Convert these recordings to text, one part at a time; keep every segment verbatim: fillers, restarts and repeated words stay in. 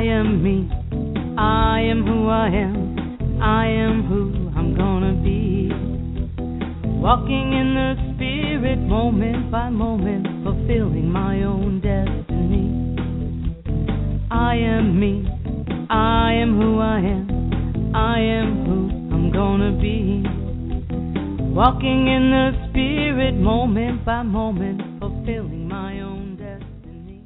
am me. I am who I am. I am who I'm gonna be. Walking in the spirit, moment by moment, fulfilling my own destiny. I am me. I am who I am. I am who I'm gonna be. Walking in the spirit, moment by moment, fulfilling my own destiny.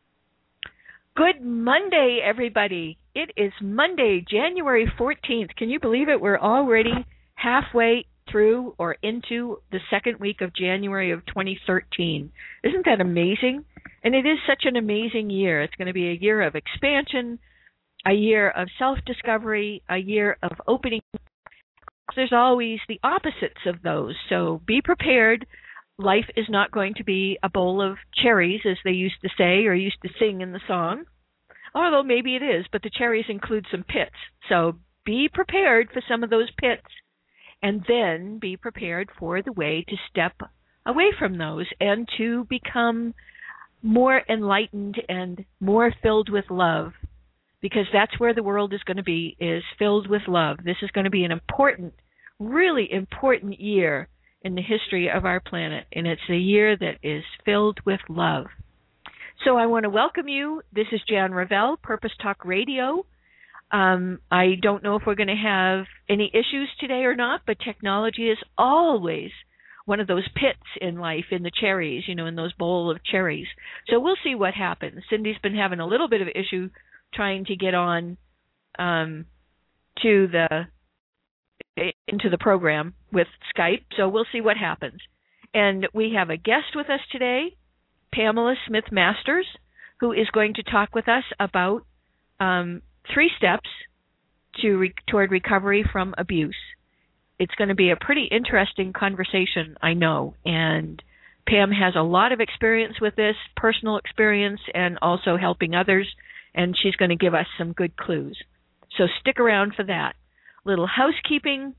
Good Monday, everybody. It is Monday, January fourteenth. Can you believe it? We're already halfway through or into the second week of January of twenty thirteen. Isn't that amazing? And it is such an amazing year. It's going to be a year of expansion, a year of self-discovery, a year of opening. There's always the opposites of those, so be prepared. Life is not going to be a bowl of cherries, as they used to say or used to sing in the song, although maybe it is, but the cherries include some pits. So be prepared for some of those pits, and then be prepared for the way to step away from those and to become more enlightened and more filled with love. Because that's where the world is going to be, is filled with love. This is going to be an important, really important year in the history of our planet, and it's a year that is filled with love. So I want to welcome you. This is Jan Revell, Purpose Talk Radio. Um, I don't know if we're going to have any issues today or not, but technology is always one of those pits in life, in the cherries, you know, in those bowl of cherries. So we'll see what happens. Cindy's been having a little bit of issue trying to get on um, to the into the program with Skype, so we'll see what happens. And we have a guest with us today, Pamela Smith Masters, who is going to talk with us about um, three steps to re- toward recovery from abuse. It's going to be a pretty interesting conversation, I know, and Pam has a lot of experience with this, personal experience, and also helping others. And she's going to give us some good clues. So stick around for that. Little housekeeping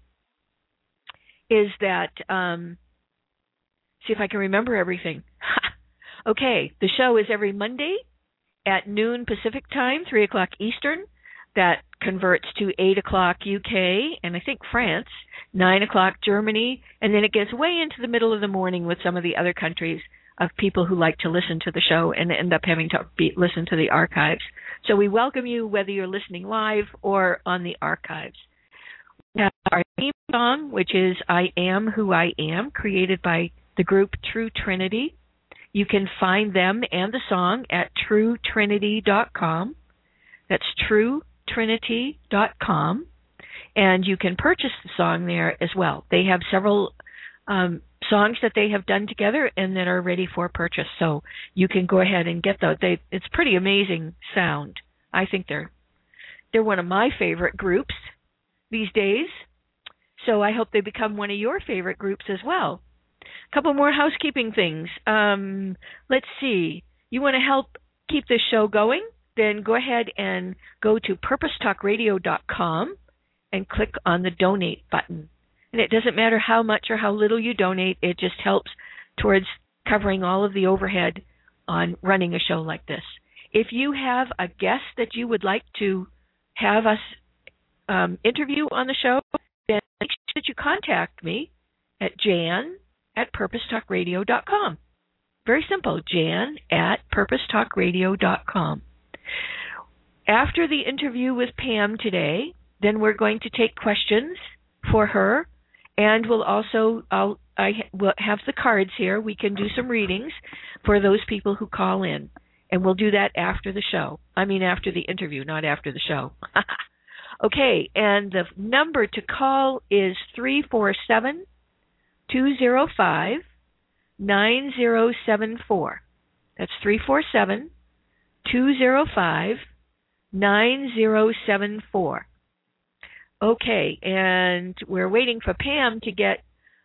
is that, um, see if I can remember everything. Okay, the show is every Monday at noon Pacific time, three o'clock Eastern. That converts to eight o'clock U K and I think France, nine o'clock Germany, and then it gets way into the middle of the morning with some of the other countries of people who like to listen to the show and end up having to be, listen to the archives. So we welcome you whether you're listening live or on the archives. We have our theme song, which is I Am Who I Am, created by the group True Trinity. You can find them and the song at true trinity dot com. That's true trinity dot com. And you can purchase the song there as well. They have several um, songs that they have done together and that are ready for purchase. So you can go ahead and get those. They, it's pretty amazing sound. I think they're they're one of my favorite groups these days. So I hope they become one of your favorite groups as well. A couple more housekeeping things. Um, let's see. You want to help keep this show going? Then go ahead and go to purpose talk radio dot com and click on the donate button. And it doesn't matter how much or how little you donate. It just helps towards covering all of the overhead on running a show like this. If you have a guest that you would like to have us um, interview on the show, then make sure that you contact me at jan at purpose talk radio dot com. Very simple, jan at purpose talk radio dot com. After the interview with Pam today, then we're going to take questions for her. And we'll also, I'll, I will have the cards here. We can do some readings for those people who call in. And we'll do that after the show. I mean, after the interview, not after the show. Okay, and the number to call is three four seven, two zero five, nine zero seven four. That's three four seven, two zero five, nine zero seven four. Okay, and we're waiting for Pam to get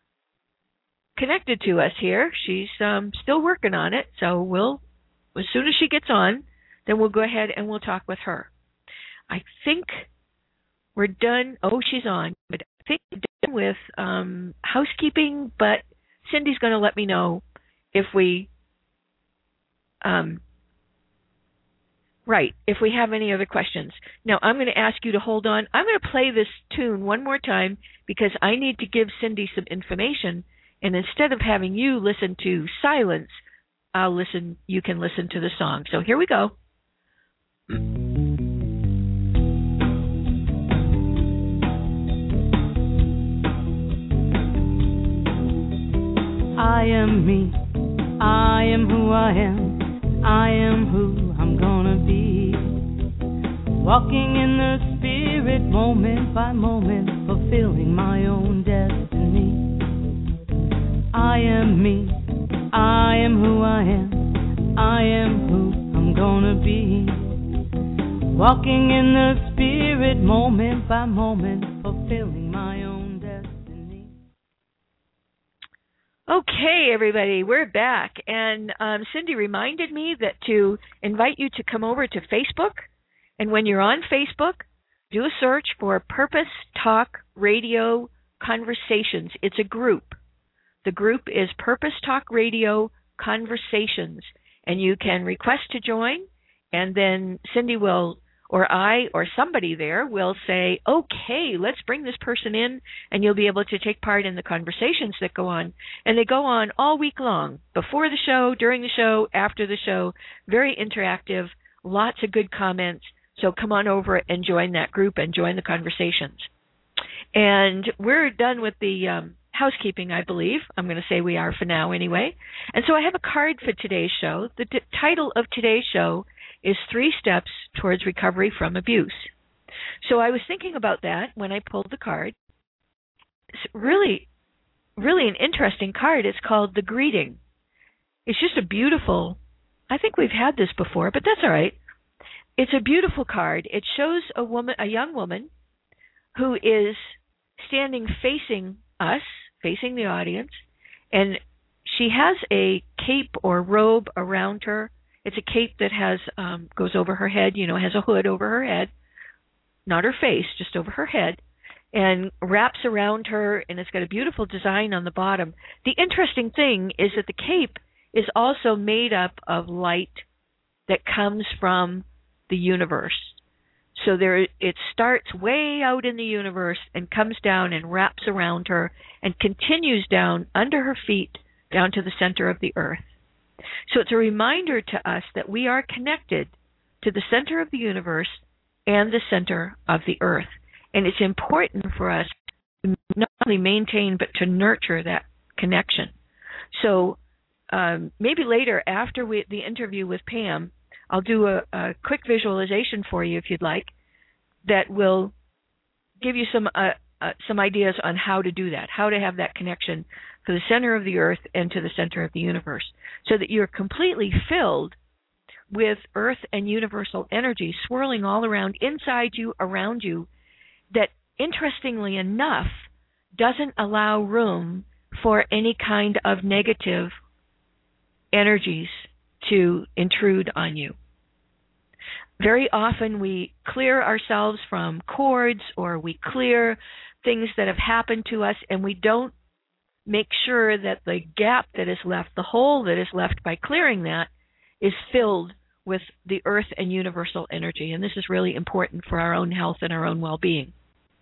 connected to us here. She's um, still working on it, so we'll, as soon as she gets on, then we'll go ahead and we'll talk with her. I think we're done. Oh, she's on. But I think we're done with um, housekeeping, but Cindy's going to let me know if we um, right, if we have any other questions. Now, I'm going to ask you to hold on. I'm going to play this tune one more time because I need to give Cindy some information. And instead of having you listen to silence, I'll listen. You can listen to the song. So here we go. I am me, I am who I am, I am who I'm gonna be. Walking in the spirit moment by moment, fulfilling my own destiny. I am me, I am who I am, I am who I'm gonna be. Walking in the spirit moment by moment, fulfilling my own destiny. Okay, everybody, we're back. And um, Cindy reminded me that to invite you to come over to Facebook. And when you're on Facebook, do a search for Purpose Talk Radio Conversations. It's a group. The group is Purpose Talk Radio Conversations. And you can request to join, and then Cindy will, or I, or somebody there will say, okay, let's bring this person in, and you'll be able to take part in the conversations that go on. And they go on all week long, before the show, during the show, after the show. Very interactive, lots of good comments. So come on over and join that group and join the conversations. And we're done with the um, housekeeping, I believe. I'm going to say we are for now anyway. And so I have a card for today's show. The t- title of today's show is Three Steps Towards Recovery from Abuse. So I was thinking about that when I pulled the card. It's really, really an interesting card. It's called The Greeting. It's just a beautiful, I think we've had this before, but that's all right. It's a beautiful card. It shows a woman, a young woman, who is standing facing us, facing the audience, and she has a cape or robe around her. It's a cape that has um, goes over her head, you know, has a hood over her head, not her face, just over her head, and wraps around her, and it's got a beautiful design on the bottom. The interesting thing is that the cape is also made up of light that comes from the universe. So there, it starts way out in the universe and comes down and wraps around her and continues down under her feet, down to the center of the earth. So it's a reminder to us that we are connected to the center of the universe and the center of the earth. And it's important for us to not only maintain, but to nurture that connection. So um, maybe later, after we, the interview with Pam, I'll do a, a quick visualization for you, if you'd like, that will give you some uh, uh, some ideas on how to do that, how to have that connection to the center of the earth and to the center of the universe, so that you're completely filled with earth and universal energy swirling all around, inside you, around you, that, interestingly enough, doesn't allow room for any kind of negative energies to intrude on you. Very often we clear ourselves from cords, or we clear things that have happened to us, and we don't make sure that the gap that is left, the hole that is left by clearing that, is filled with the earth and universal energy. And this is really important for our own health and our own well-being.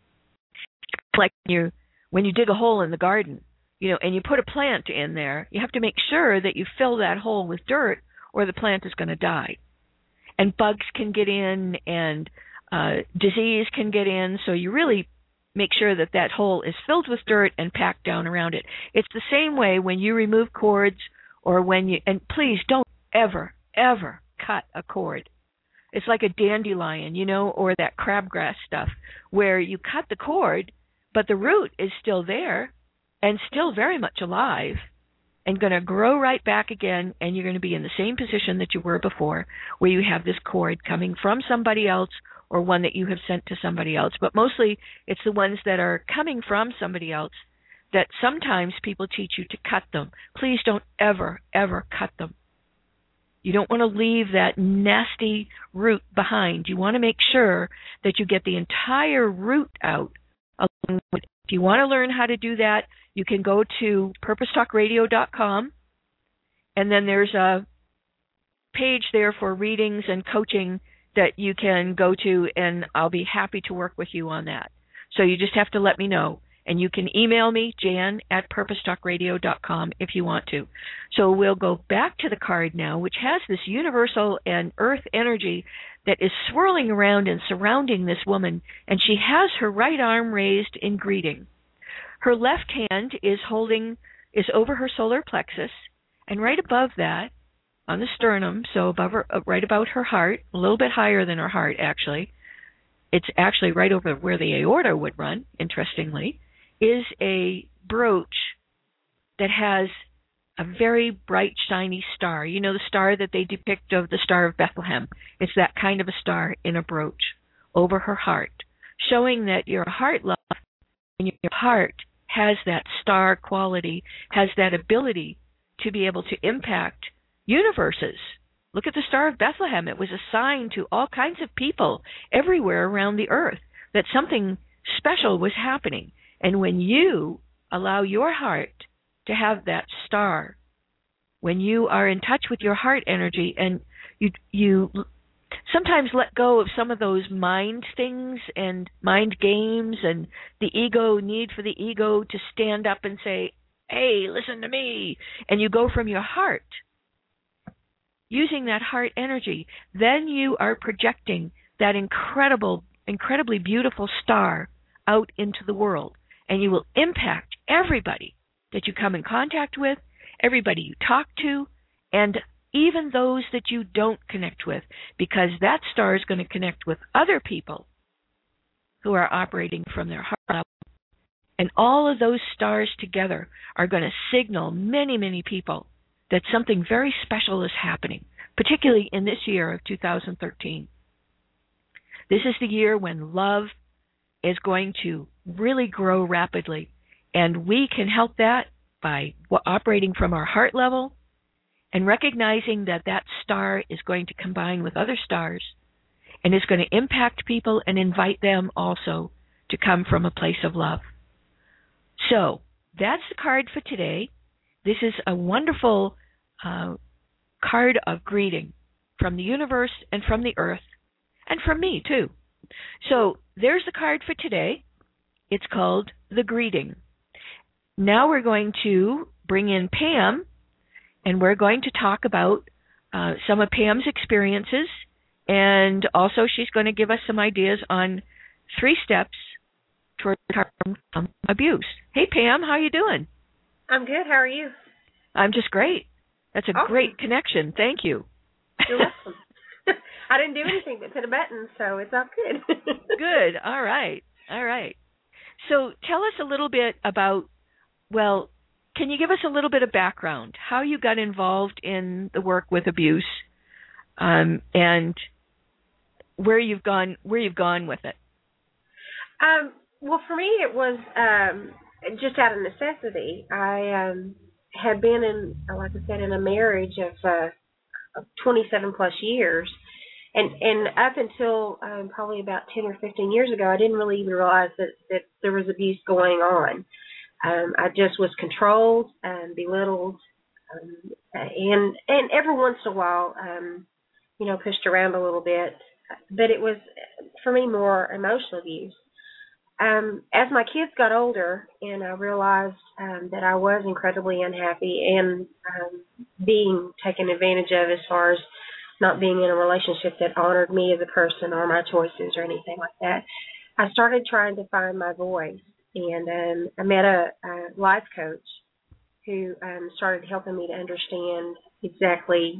Like when you, when you dig a hole in the garden, you know, and you put a plant in there, you have to make sure that you fill that hole with dirt, or the plant is going to die. And bugs can get in, and uh, disease can get in, so you really make sure that that hole is filled with dirt and packed down around it. It's the same way when you remove cords, or when you, and please don't ever, ever cut a cord. It's like a dandelion, you know, or that crabgrass stuff, where you cut the cord, but the root is still there and still very much alive, and going to grow right back again, and you're going to be in the same position that you were before, where you have this cord coming from somebody else, or one that you have sent to somebody else. But mostly it's the ones that are coming from somebody else that sometimes people teach you to cut them. Please don't ever, ever cut them. You don't want to leave that nasty root behind. You want to make sure that you get the entire root out. If you want to learn how to do that, you can go to purpose talk radio dot com, and then there's a page there for readings and coaching, that you can go to, and I'll be happy to work with you on that. So you just have to let me know. And you can email me, Jan at purpose talk radio dot com, if you want to. So we'll go back to the card now, which has this universal and earth energy that is swirling around and surrounding this woman, and she has her right arm raised in greeting. Her left hand is holding, is over her solar plexus, and right above that, on the sternum, so above her, right about her heart, a little bit higher than her heart, actually. It's actually right over where the aorta would run, interestingly, is a brooch that has a very bright, shiny star. You know the star that they depict of the Star of Bethlehem? It's that kind of a star in a brooch over her heart, showing that your heart love and your heart has that star quality, has that ability to be able to impact universes. Look at the Star of Bethlehem. It was a sign to all kinds of people everywhere around the earth that something special was happening. And when you allow your heart to have that star, when you are in touch with your heart energy, and you you sometimes let go of some of those mind things and mind games and the ego need for the ego to stand up and say, hey, listen to me, and you go from your heart, using that heart energy, then you are projecting that incredible, incredibly beautiful star out into the world. And you will impact everybody that you come in contact with, everybody you talk to, and even those that you don't connect with, because that star is going to connect with other people who are operating from their heart level. And all of those stars together are going to signal many, many people that something very special is happening, particularly in this year of two thousand thirteen. This is the year when love is going to really grow rapidly, and we can help that by operating from our heart level and recognizing that that star is going to combine with other stars and is going to impact people and invite them also to come from a place of love. So that's the card for today. This is a wonderful uh, card of greeting from the universe and from the earth, and from me too. So there's the card for today. It's called The Greeting. Now we're going to bring in Pam, and we're going to talk about uh, some of Pam's experiences, and also she's going to give us some ideas on three steps toward recovering from abuse. Hey, Pam, how you doing? I'm good. How are you? I'm just great. That's a awesome. Great connection. Thank you. You're welcome. I didn't do anything but hit a button, so it's all good. Good. All right. All right. So tell us a little bit about, well, can you give us a little bit of background, how you got involved in the work with abuse, um, and where you've gone, where you've gone with it? Um, well, for me, it was um, just out of necessity. I um, had been in, like I said, in a marriage of uh, twenty-seven plus years. And and up until um, probably about ten or fifteen years ago, I didn't really even realize that, that there was abuse going on. Um, I just was controlled and belittled, um, and and every once in a while, um, you know, pushed around a little bit. But it was, for me, more emotional abuse. Um, as my kids got older and I realized um, that I was incredibly unhappy and um, being taken advantage of as far as not being in a relationship that honored me as a person or my choices or anything like that, I started trying to find my voice. And um, I met a, a life coach who um, started helping me to understand exactly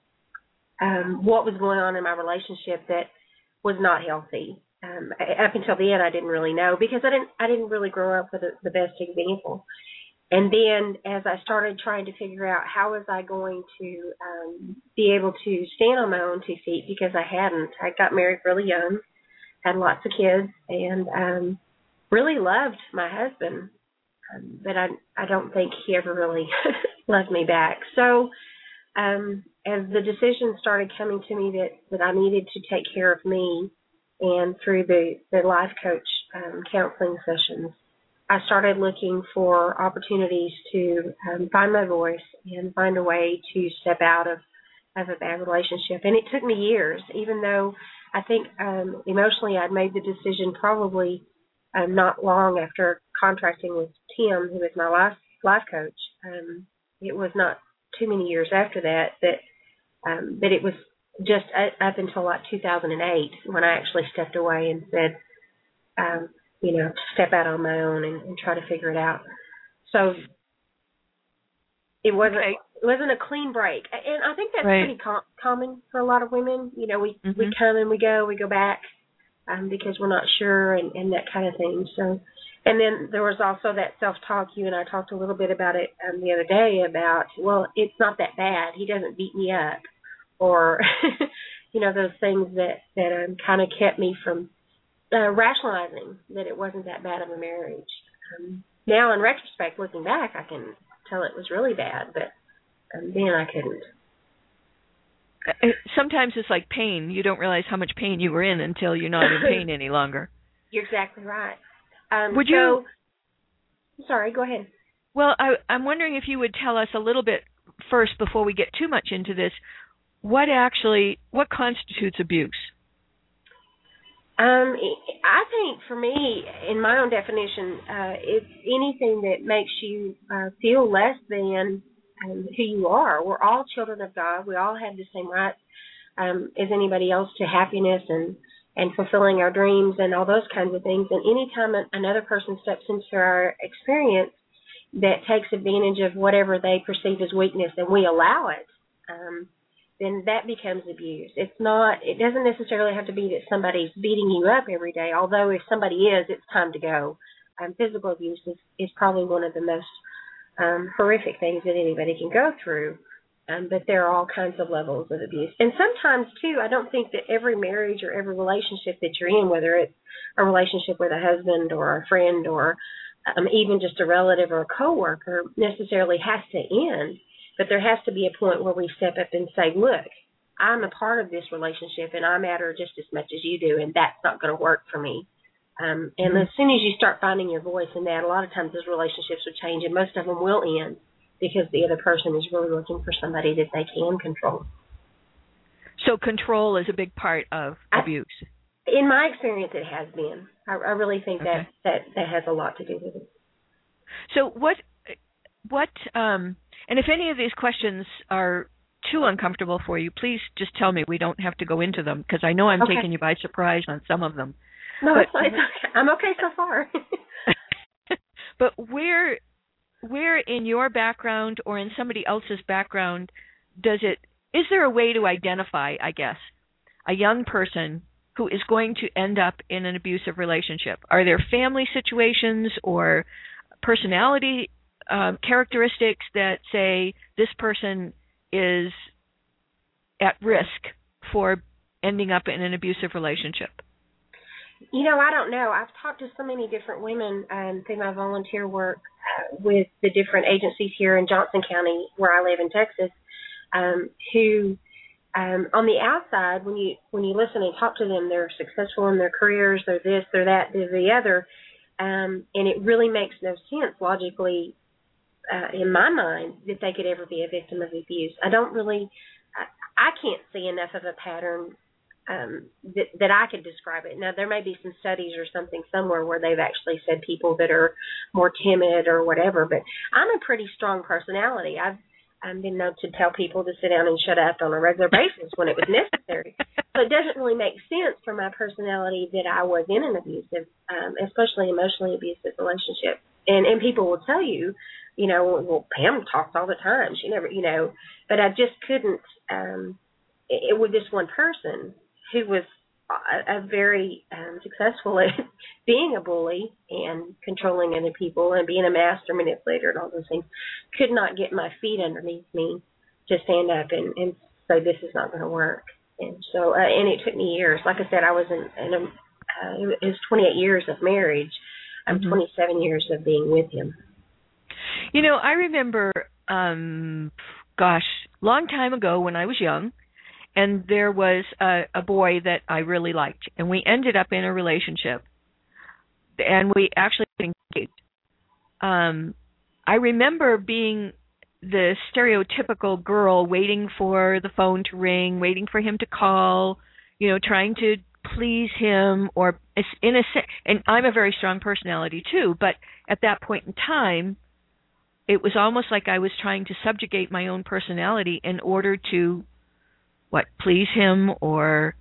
um, what was going on in my relationship that was not healthy. Um, up until then, I didn't really know because I didn't I didn't really grow up with a, the best example. And then as I started trying to figure out how was I going to um, be able to stand on my own two feet, because I hadn't. I got married really young, had lots of kids, and um, really loved my husband. Um, but I I don't think he ever really loved me back. So um, as the decision started coming to me that, that I needed to take care of me, and through the, the life coach um, counseling sessions, I started looking for opportunities to um, find my voice and find a way to step out of, of a bad relationship. And it took me years, even though I think um, emotionally I'd made the decision probably um, not long after contracting with Tim, who was my life, life coach. Um, it was not too many years after that, that, um, but it was just up until like two thousand eight when I actually stepped away and said, um, you know, step out on my own and, and try to figure it out. So it wasn't okay. it wasn't a clean break, and I think that's right. pretty com- common for a lot of women. You know, we mm-hmm. we come and we go, we go back um, because we're not sure and, and that kind of thing. So, and then there was also that self-talk. You and I talked a little bit about it um, the other day about, well, it's not that bad. He doesn't beat me up, or you know, those things that that um, kind of kept me from uh, rationalizing that it wasn't that bad of a marriage. Um, now, in retrospect, looking back, I can tell it was really bad, but um, then I couldn't. Sometimes it's like pain. You don't realize how much pain you were in until you're not in pain any longer. You're exactly right. Um, would so, you? Sorry, go ahead. Well, I, I'm wondering if you would tell us a little bit first, before we get too much into this, what actually, what constitutes abuse? Um, I think for me, in my own definition, uh, it's anything that makes you uh, feel less than um, who you are. We're all children of God. We all have the same rights um, as anybody else to happiness and, and fulfilling our dreams and all those kinds of things. And anytime another person steps into our experience that takes advantage of whatever they perceive as weakness and we allow it, um, then that becomes abuse. It's not, it doesn't necessarily have to be that somebody's beating you up every day, although if somebody is, it's time to go. Um, physical abuse is, is probably one of the most um, horrific things that anybody can go through, um, but there are all kinds of levels of abuse. And sometimes, too, I don't think that every marriage or every relationship that you're in, whether it's a relationship with a husband or a friend or um, even just a relative or a coworker, necessarily has to end. But there has to be a point where we step up and say, look, I'm a part of this relationship and I matter just as much as you do, and that's not going to work for me. Um, and mm-hmm. as soon as you start finding your voice in that, a lot of times those relationships will change, and most of them will end because the other person is really looking for somebody that they can control. So control is a big part of I, abuse. In my experience, it has been. I, I really think okay. that, that that has a lot to do with it. So what, what, um, and if any of these questions are too uncomfortable for you, please just tell me. We don't have to go into them because I know I'm okay. taking you by surprise on some of them. No, but, it's, it's okay. I'm okay so far. But where, where in your background or in somebody else's background does it, is there a way to identify, I guess, a young person who is going to end up in an abusive relationship? Are there family situations or personality um, characteristics that say this person is at risk for ending up in an abusive relationship? You know, I don't know. I've talked to so many different women um, through my volunteer work uh, with the different agencies here in Johnson County, where I live in Texas, um, who, um, on the outside, when you when you listen and talk to them, they're successful in their careers, they're this, they're that, they're the other, um, and it really makes no sense logically uh, in my mind that they could ever be a victim of abuse. I don't really, I, I can't see enough of a pattern Um, that, that I could describe it. Now, there may be some studies or something somewhere where they've actually said people that are more timid or whatever, but I'm a pretty strong personality. I've, I've been known to tell people to sit down and shut up on a regular basis when it was necessary. So it doesn't really make sense for my personality that I was in an abusive, um, especially emotionally abusive relationship. And, and people will tell you, you know, well, Pam talks all the time. She never, you know, but I just couldn't, um, it, with this one person who was a, a very um, successful at being a bully and controlling other people and being a master manipulator and all those things, could not get my feet underneath me to stand up and, and say this is not going to work. And so, uh, and it took me years. Like I said, I was in, in a, uh, it was twenty-eight years of marriage. I'm mm-hmm. twenty-seven years of being with him. You know, I remember, um, gosh, long time ago when I was young, and there was a, a boy that I really liked, and we ended up in a relationship, and we actually engaged. Um, I remember being the stereotypical girl waiting for the phone to ring, waiting for him to call, you know, trying to please him, or in a sense, and I'm a very strong personality too, but at that point in time, it was almost like I was trying to subjugate my own personality in order to, what, please him, or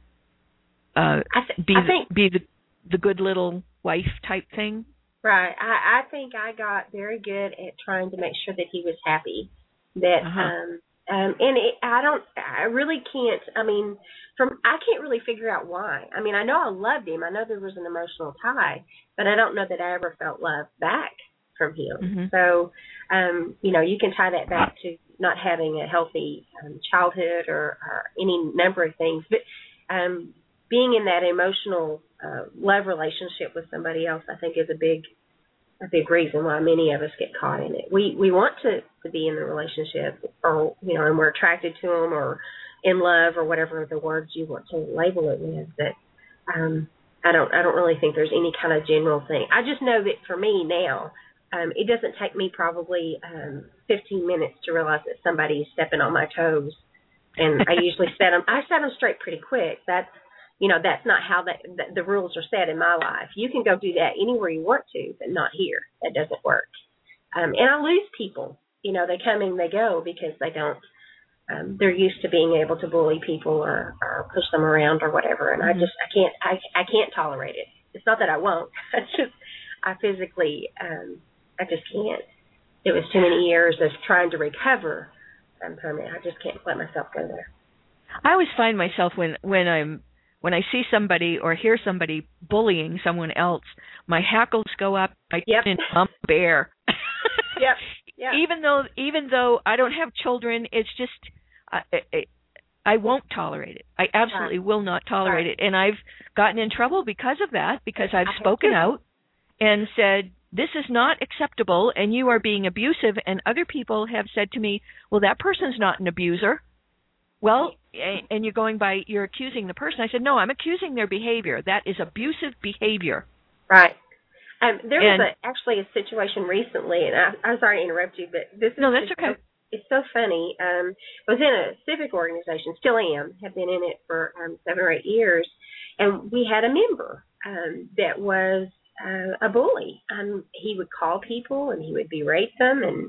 uh, I th- be I the, think, be the the good little wife type thing. Right. I, I think I got very good at trying to make sure that he was happy. That Uh-huh. um um and it, I don't I really can't I mean from I can't really figure out why. I mean, I know I loved him. I know there was an emotional tie, but I don't know that I ever felt love back from him. Mm-hmm. So um you know, you can tie that back to not having a healthy um, childhood, or, or any number of things, but um being in that emotional uh, love relationship with somebody else, I think, is a big, a big reason why many of us get caught in it. We we want to, to be in the relationship, or you know, and we're attracted to them, or in love, or whatever the words you want to label it with. But um, I don't I don't really think there's any kind of general thing. I just know that for me now, um, it doesn't take me probably um, fifteen minutes to realize that somebody is stepping on my toes, and I usually set them. I set them straight pretty quick. That's You know, that's not how that, the, the rules are set in my life. You can go do that anywhere you want to, but not here. That doesn't work. Um, and I lose people. You know, they come and they go because they don't, um, they're used to being able to bully people, or, or push them around or whatever. And mm-hmm. I just, I can't, I, I can't tolerate it. It's not that I won't. It's just, I physically, um, I just can't. It was too many years of trying to recover um, from it. I just can't let myself go there. I always find myself when, when I'm, When I see somebody or hear somebody bullying someone else, my hackles go up. I yep. turn into a bear. Yep. Yep. Even though, even though I don't have children, it's just I, I, I won't tolerate it. I absolutely right. will not tolerate right. it, and I've gotten in trouble because of that. Because I've spoken out and said, this is not acceptable, and you are being abusive. And other people have said to me, well, that person's not an abuser. Well, and you're going by, you're accusing the person. I said, no, I'm accusing their behavior. That is abusive behavior. Right. Um, there and, was a, actually a situation recently, and I, I'm sorry to interrupt you, but this is no, that's okay. So, it's so funny. Um, I was in a civic organization, still am, have been in it for um, seven or eight years, and we had a member um, that was uh, a bully. Um, he would call people, and he would berate them, and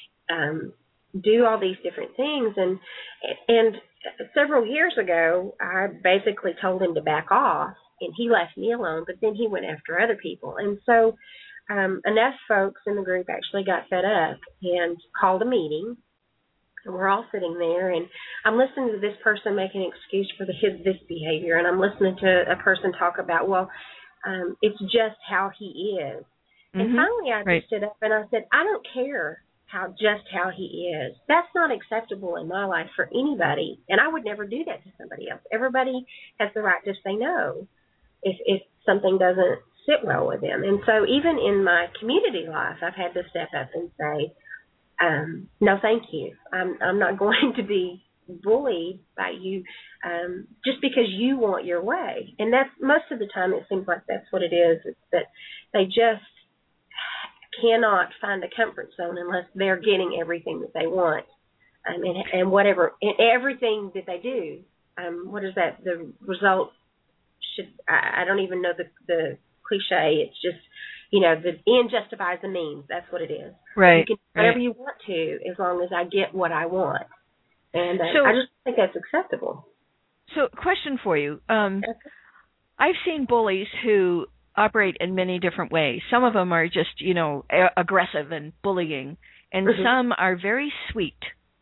um, do all these different things. And and several years ago, I basically told him to back off, and he left me alone, but then he went after other people. And so um, enough folks in the group actually got fed up and called a meeting, and we're all sitting there, and I'm listening to this person make an excuse for the, his, this behavior, and I'm listening to a person talk about, well, um, it's just how he is. Mm-hmm. And finally I right. just stood up and I said, I don't care how just how he is. That's not acceptable in my life for anybody, and I would never do that to somebody else. Everybody has the right to say no if if something doesn't sit well with them. And so even in my community life, I've had to step up and say, um, no, thank you. I'm I'm not going to be bullied by you um, just because you want your way. And that's most of the time it seems like that's what it is. It's that they just cannot find a comfort zone unless they're getting everything that they want, um, and, and whatever, and everything that they do. Um, what is that? The result should, I, I don't even know the, the cliche. It's just, you know, the end justifies the means. That's what it is. Right. You can do whatever right. you want to, as long as I get what I want. And uh, so, I just think that's acceptable. So, question for you. Um, I've seen bullies who operate in many different ways. Some of them are just, you know, a- aggressive and bullying, and mm-hmm. some are very sweet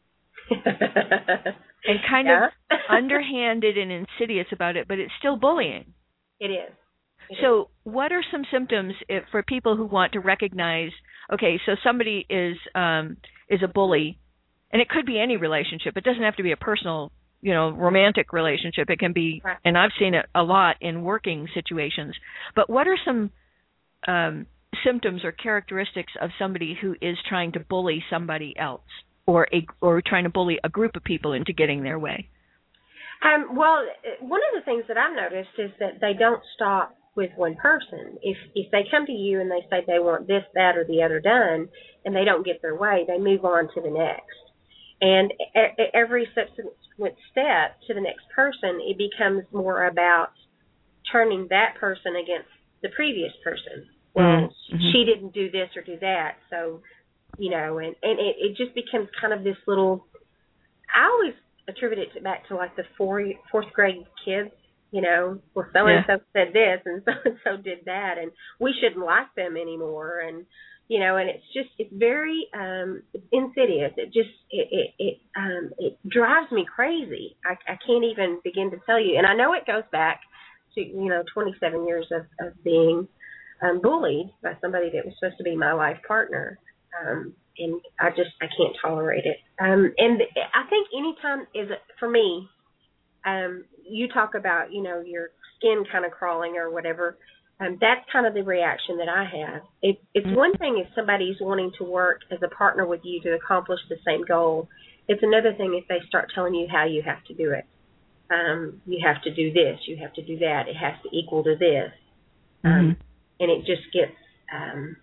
and kind yeah. of underhanded and insidious about it, but it's still bullying. It is. It so is. What are some symptoms if, for people who want to recognize, okay, so somebody is um, is a bully, and it could be any relationship. It doesn't have to be a personal, you know, romantic relationship. It can be, right. and I've seen it a lot in working situations. But what are some um, symptoms or characteristics of somebody who is trying to bully somebody else, or a or trying to bully a group of people into getting their way? Um, well, one of the things that I've noticed is that they don't stop with one person. If if they come to you and they say they want this, that, or the other done, and they don't get their way, they move on to the next. And every subsequent step to the next person, it becomes more about turning that person against the previous person. Well, mm-hmm. she didn't do this or do that, so, you know, and, and it, it just becomes kind of this little, I always attribute it back to like the four, fourth grade kids, you know, well, so-and-so yeah. said this and so-and-so did that, and we shouldn't like them anymore, and, you know, and it's just, it's very um, insidious. It just, it it it, um, it drives me crazy. I, I can't even begin to tell you. And I know it goes back to, you know, twenty-seven years of, of being um, bullied by somebody that was supposed to be my life partner. Um, and I just, I can't tolerate it. Um, and I think anytime is, for me, um, you talk about, you know, your skin kind of crawling or whatever. Um, that's kind of the reaction that I have. It, it's one thing if somebody's wanting to work as a partner with you to accomplish the same goal. It's another thing if they start telling you how you have to do it. Um, you have to do this. You have to do that. It has to equal to this. Um, mm-hmm. And it just gets, um,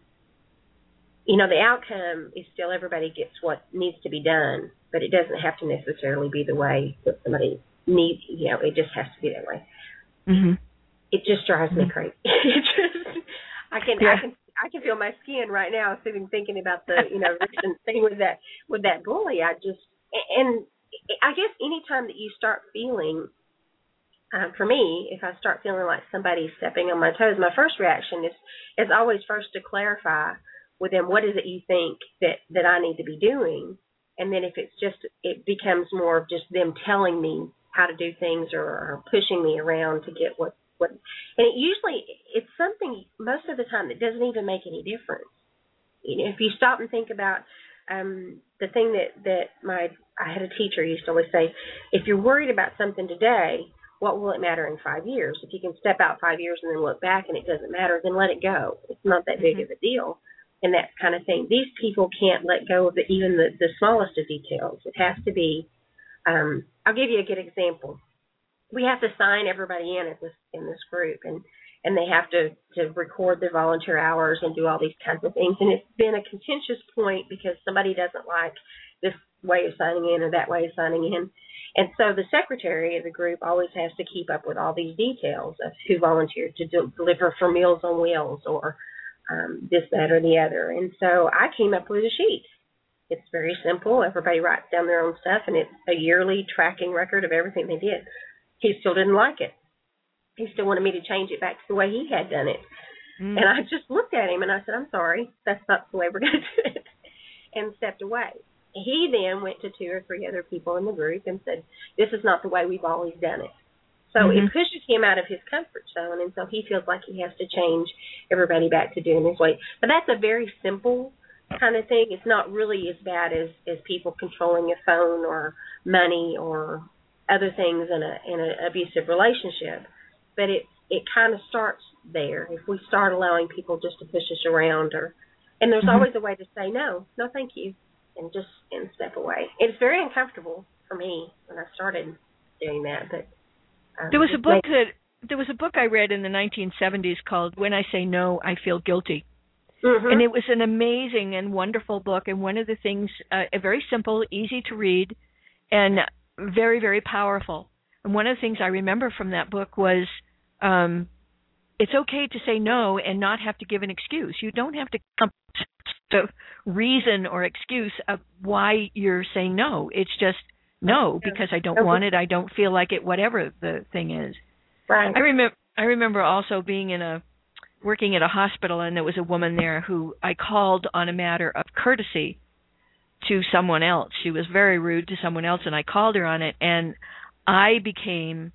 you know, the outcome is still everybody gets what needs to be done, but it doesn't have to necessarily be the way that somebody needs, you know, it just has to be that way. Mm-hmm. It just drives me crazy. It just, I can, yeah. I can, I can feel my skin right now sitting thinking about the, you know, recent thing with that, with that bully. I just, and I guess anytime that you start feeling, uh, for me, if I start feeling like somebody's stepping on my toes, my first reaction is, is always first to clarify with them, what is it you think that, that I need to be doing? And then if it's just, it becomes more of just them telling me how to do things or, or pushing me around to get what, What, and it usually, it's something most of the time that doesn't even make any difference. You know, if you stop and think about um, the thing that, that my, I had a teacher used to always say, if you're worried about something today, what will it matter in five years? If you can step out five years and then look back and it doesn't matter, then let it go. It's not that big mm-hmm. of a deal. And that kind of thing. These people can't let go of the, even the, the smallest of details. It has to be, um, I'll give you a good example. We have to sign everybody in at this in this group, and, and they have to, to record their volunteer hours and do all these kinds of things. And it's been a contentious point because somebody doesn't like this way of signing in or that way of signing in. And so the secretary of the group always has to keep up with all these details of who volunteered to do, deliver for Meals on Wheels or um, this, that, or the other. And so I came up with a sheet. It's very simple. Everybody writes down their own stuff, and it's a yearly tracking record of everything they did. He still didn't like it. He still wanted me to change it back to the way he had done it. Mm. And I just looked at him and I said, I'm sorry, that's not the way we're going to do it, and stepped away. He then went to two or three other people in the group and said, this is not the way we've always done it. So mm-hmm. it pushes him out of his comfort zone, and so he feels like he has to change everybody back to doing his way. But that's a very simple kind of thing. It's not really as bad as, as people controlling a phone or money or other things in a in an abusive relationship, but it it kind of starts there. If we start allowing people just to push us around, or and there's mm-hmm. always a way to say no, no, thank you, and just and step away. It's very uncomfortable for me when I started doing that. But um, there was a book that there was a book I read in the nineteen seventies called "When I Say No, I Feel Guilty." Mm-hmm. And it was an amazing and wonderful book. And one of the things, uh, very simple, easy to read, and very, very powerful. And one of the things I remember from that book was um, it's okay to say no and not have to give an excuse. You don't have to come to reason or excuse of why you're saying no. It's just no, because I don't okay. want it, I don't feel like it, whatever the thing is. Right. I remember I remember also being in a working at a hospital, and there was a woman there who I called on a matter of courtesy to someone else. She was very rude to someone else, and I called her on it, and I became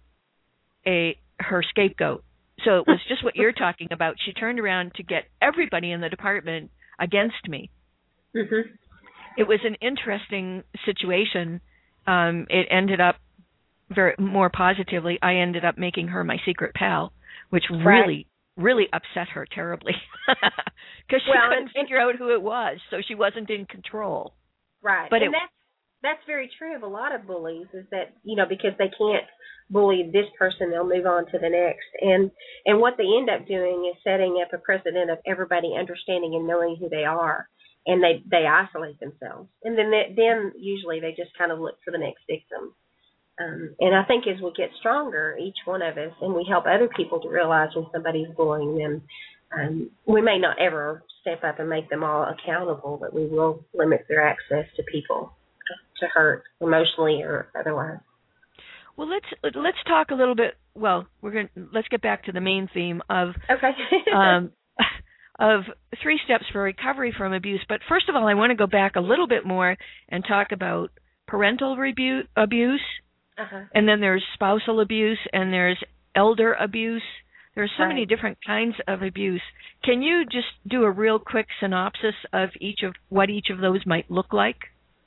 a her scapegoat. So it was just what you're talking about. She turned around to get everybody in the department against me. Mm-hmm. It was an interesting situation. Um, it ended up very more positively. I ended up making her my secret pal, which right. really, really upset her terribly because she well, couldn't figure out who it was, so she wasn't in control. Right, but and it, that's that's very true of a lot of bullies. Is that you know because they can't bully this person, they'll move on to the next, and and what they end up doing is setting up a precedent of everybody understanding and knowing who they are. and they they isolate themselves, and then they, then usually they just kind of look for the next victim. Um, and I think as we get stronger, each one of us, and we help other people to realize when somebody's bullying them, um, we may not ever step up and make them all accountable, but we will limit their access to people to hurt emotionally or otherwise. Well, let's let's talk a little bit. Well, we're going let's get back to the main theme of okay. um, of three steps for recovery from abuse. But first of all, I want to go back a little bit more and talk about parental rebu- abuse. Uh-huh. And then there's spousal abuse, and there's elder abuse. There's so right. many different kinds of abuse. Can you just do a real quick synopsis of each of what each of those might look like?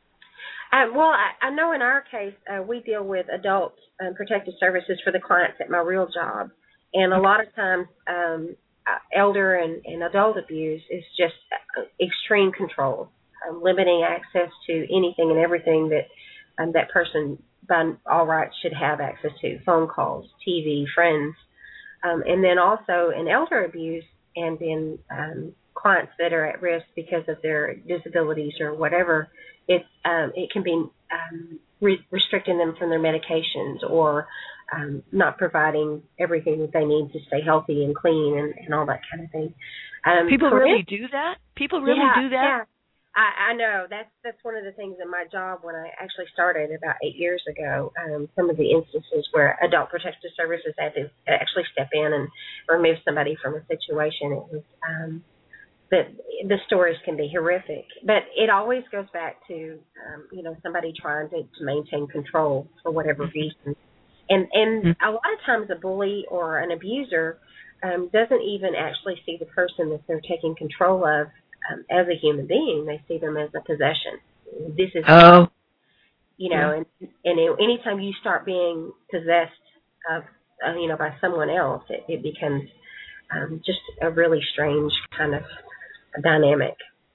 Um, well, I, I know in our case, uh, we deal with adult um, protective services for the clients at my real job. And a lot of times, um, elder and, and adult abuse is just extreme control, um, limiting access to anything and everything that um, that person by all rights should have access to, phone calls, T V, friends. Um, and then also in elder abuse and in um, clients that are at risk because of their disabilities or whatever, it's, um, it can be um, re- restricting them from their medications or um, not providing everything that they need to stay healthy and clean and, and all that kind of thing. Um, People correct? really do that? People really yeah, do that? Yeah. I, I know. That's that's one of the things in my job when I actually started about eight years ago. Um, some of the instances where adult protective services had to actually step in and remove somebody from a situation. It was um, that the stories can be horrific, but it always goes back to um, you know somebody trying to, to maintain control for whatever reason, and and mm-hmm. a lot of times a bully or an abuser um, doesn't even actually see the person that they're taking control of. Um, as a human being, they see them as a possession. This is, oh. you know, yeah. and and it, anytime you start being possessed of, uh, you know, by someone else, it, it becomes um, just a really strange kind of dynamic.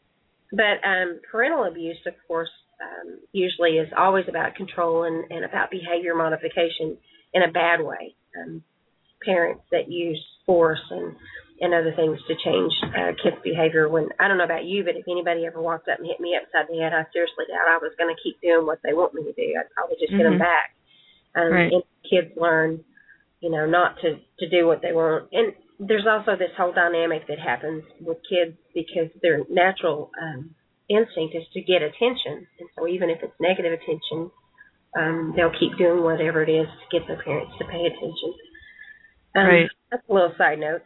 But um, parental abuse, of course, um, usually is always about control and, and about behavior modification in a bad way. Um, parents that use force and and other things to change uh, kids' behavior. When I don't know about you, but if anybody ever walked up and hit me upside the head, I seriously doubt I was going to keep doing what they want me to do. I'd probably just mm-hmm. hit them back. Um, right. And kids learn, you know, not to, to do what they want. And there's also this whole dynamic that happens with kids because their natural um, instinct is to get attention. And so even if it's negative attention, um, they'll keep doing whatever it is to get their parents to pay attention. Um, right. That's a little side note.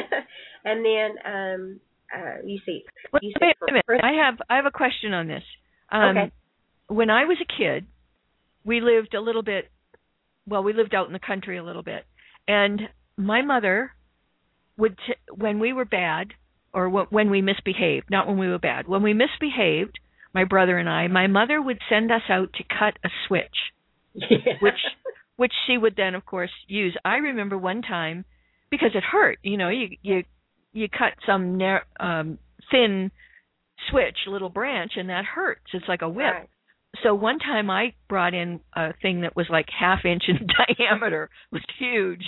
And then um, uh, you see, Wait, you wait, see wait a minute. I have I have a question on this. Um, okay. When I was a kid, we lived a little bit. Well, we lived out in the country a little bit, and my mother would, t- when we were bad, or w- when we misbehaved, not when we were bad, when we misbehaved, my brother and I, my mother would send us out to cut a switch, yeah. which. which she would then, of course, use. I remember one time, because it hurt, you know, you you, you cut some nar- um, thin switch, little branch, and that hurts. It's like a whip. Right. So one time I brought in a thing that was like half inch in diameter. It was huge.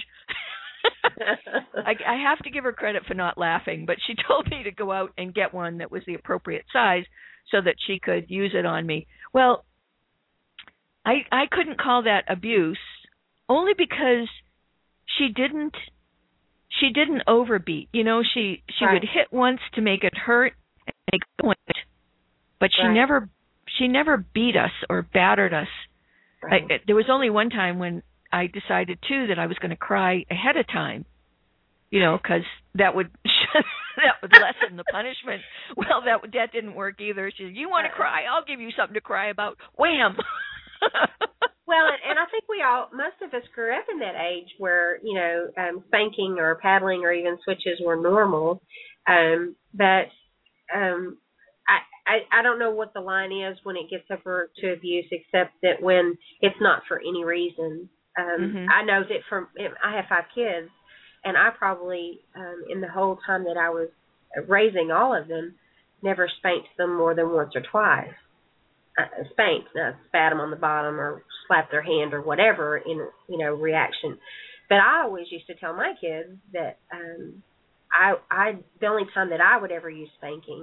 I, I have to give her credit for not laughing, but she told me to go out and get one that was the appropriate size so that she could use it on me. Well, I I couldn't call that abuse. Only because she didn't, she didn't overbeat. You know, she she right. would hit once to make it hurt and make a point, but she right. never she never beat us or battered us. Right. I, there was only one time when I decided too that I was going to cry ahead of time. You know, because that would that would lessen the punishment. Well, that that didn't work either. She said, "You want to cry? I'll give you something to cry about." Wham. Well, and, and I think we all, most of us grew up in that age where, you know, um, spanking or paddling or even switches were normal. Um, but um, I, I I don't know what the line is when it gets over to abuse, except that when it's not for any reason. Um, mm-hmm. I know that from, I have five kids, and I probably, um, in the whole time that I was raising all of them, never spanked them more than once or twice. Uh, spanked, not spat them on the bottom or slapped their hand or whatever in, you know, reaction. But I always used to tell my kids that um, I, I, the only time that I would ever use spanking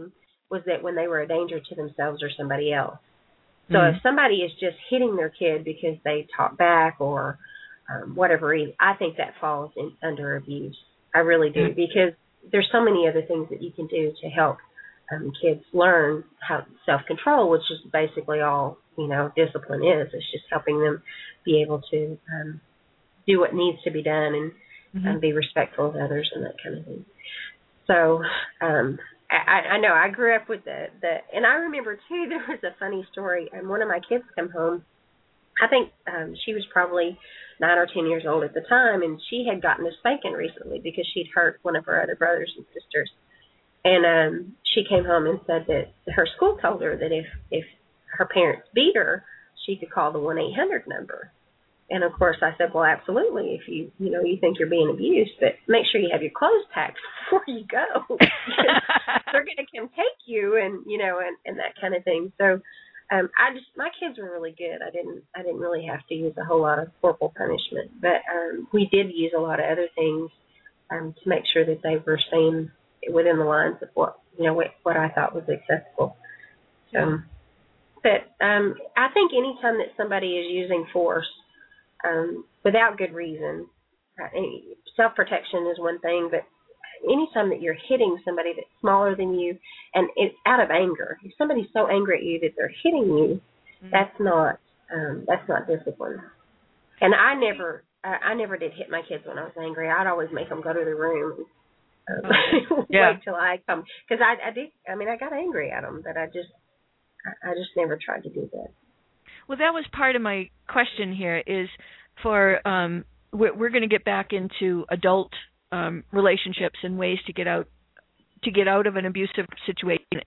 was that when they were a danger to themselves or somebody else. So mm. if somebody is just hitting their kid because they talk back or um, whatever reason, I think that falls in, under abuse. I really do, mm. because there's so many other things that you can do to help um, kids learn how self-control, which is basically all, you know, discipline is. It's just helping them be able to um, do what needs to be done and, mm-hmm. and be respectful of others and that kind of thing. So um, I, I know I grew up with the, the, and I remember too, there was a funny story, and one of my kids come home, I think um, she was probably nine or ten years old at the time, and she had gotten a spanking recently because she'd hurt one of her other brothers and sisters. And um, she came home and said that her school told her that if, if her parents beat her, she could call the one eight hundred number. And, of course, I said, well, absolutely, if you, you know, you think you're being abused, but make sure you have your clothes packed before you go. They're going to come take you and, you know, and, and that kind of thing. So um, I just, my kids were really good. I didn't, I didn't really have to use a whole lot of corporal punishment, but um, we did use a lot of other things um, to make sure that they were staying within the lines of what, you know, what, what I thought was acceptable. So, but um, I think anytime that somebody is using force, Um, without good reason. Uh, self-protection is one thing, but anytime that you're hitting somebody that's smaller than you, and it's out of anger, if somebody's so angry at you that they're hitting you, mm-hmm. that's not um, that's not discipline. And I never I, I never did hit my kids when I was angry. I'd always make them go to their room and uh, yeah. wait till I come, because I, I did. I mean, I got angry at them, but I just I, I just never tried to do that. Well, that was part of my question here is for, um, we're, we're going to get back into adult um, relationships and ways to get out to get out of an abusive situation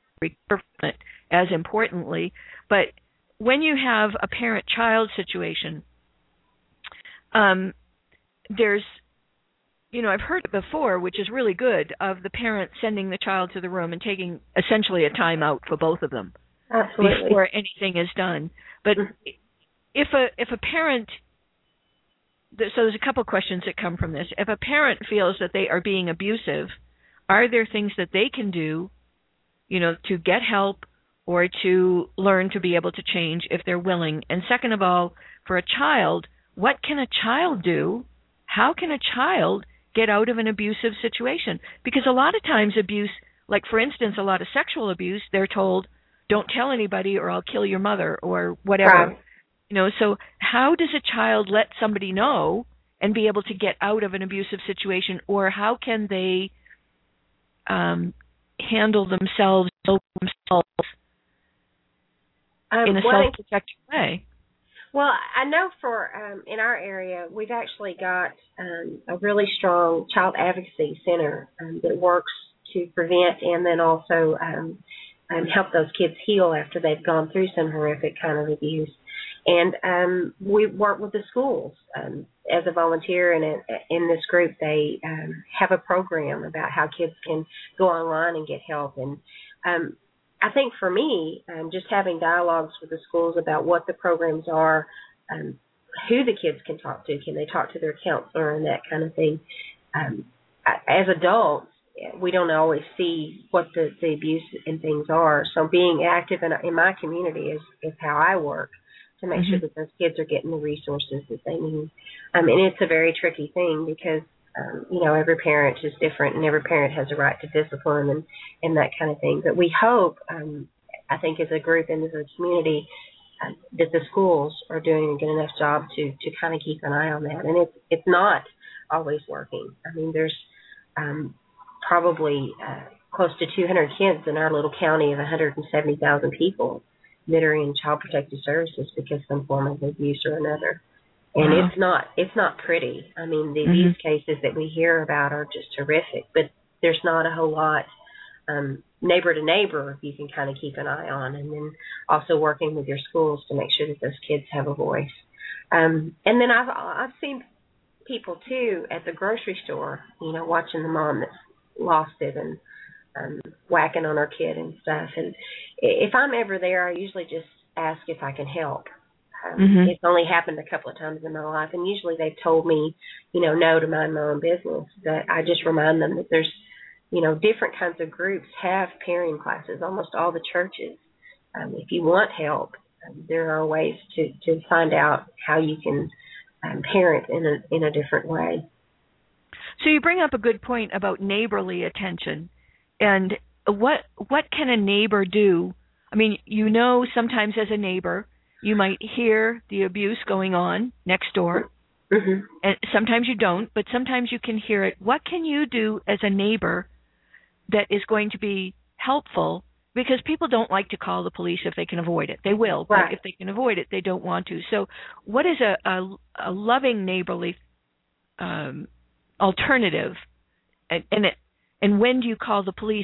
as importantly. But when you have a parent-child situation, um, there's, you know, I've heard it before, which is really good, of the parent sending the child to the room and taking essentially a timeout for both of them. Absolutely. Before anything is done. But if a if a parent, so there's a couple questions that come from this. If a parent feels that they are being abusive, are there things that they can do, you know, to get help or to learn to be able to change if they're willing? And second of all, for a child, what can a child do? How can a child get out of an abusive situation? Because a lot of times abuse, like for instance, a lot of sexual abuse, they're told, don't tell anybody or I'll kill your mother or whatever. Right. You know, so how does a child let somebody know and be able to get out of an abusive situation, or how can they um, handle themselves, themselves um, in a well, self-protective way? Well, I know for um, in our area, we've actually got um, a really strong child advocacy center um, that works to prevent and then also um, Um, help those kids heal after they've gone through some horrific kind of abuse. And um, we work with the schools. Um, as a volunteer in, a, in this group, they um, have a program about how kids can go online and get help. And um, I think for me, um, just having dialogues with the schools about what the programs are, um, who the kids can talk to, can they talk to their counselor and that kind of thing. Um, as adults, we don't always see what the, the abuse and things are. So being active in, in my community is, is how I work to make mm-hmm. sure that those kids are getting the resources that they need. Um, and it's a very tricky thing because, um, you know, every parent is different and every parent has a right to discipline and, and that kind of thing. But we hope, um, I think as a group and as a community, uh, that the schools are doing a good enough job to, to kind of keep an eye on that. And it's, it's not always working. I mean, there's um, probably uh, close to two hundred kids in our little county of one hundred seventy thousand people that are in Child Protective Services because some form of abuse or another. And wow. it's not it's not pretty. I mean, the, mm-hmm. these cases that we hear about are just horrific, but there's not a whole lot um, neighbor to neighbor you can kind of keep an eye on, and then also working with your schools to make sure that those kids have a voice. Um, and then I've I've seen people too at the grocery store, you know, watching the mom that's lost it and um, whacking on her kid and stuff. And if I'm ever there, I usually just ask if I can help. Um, mm-hmm. It's only happened a couple of times in my life, and usually they've told me, you know, no to mind my own business. But I just remind them that there's you know, different kinds of groups have parenting classes. Almost all the churches. Um, if you want help, um, there are ways to, to find out how you can um, parent in a in a different way. So you bring up a good point about neighborly attention, and what what can a neighbor do? I mean, you know, sometimes as a neighbor, you might hear the abuse going on next door, mm-hmm. and sometimes you don't, but sometimes you can hear it. What can you do as a neighbor that is going to be helpful? Because people don't like to call the police if they can avoid it. They will, but right. if they can avoid it, they don't want to. So what is a, a, a loving neighborly um, alternative? And and, it, and when do you call the police?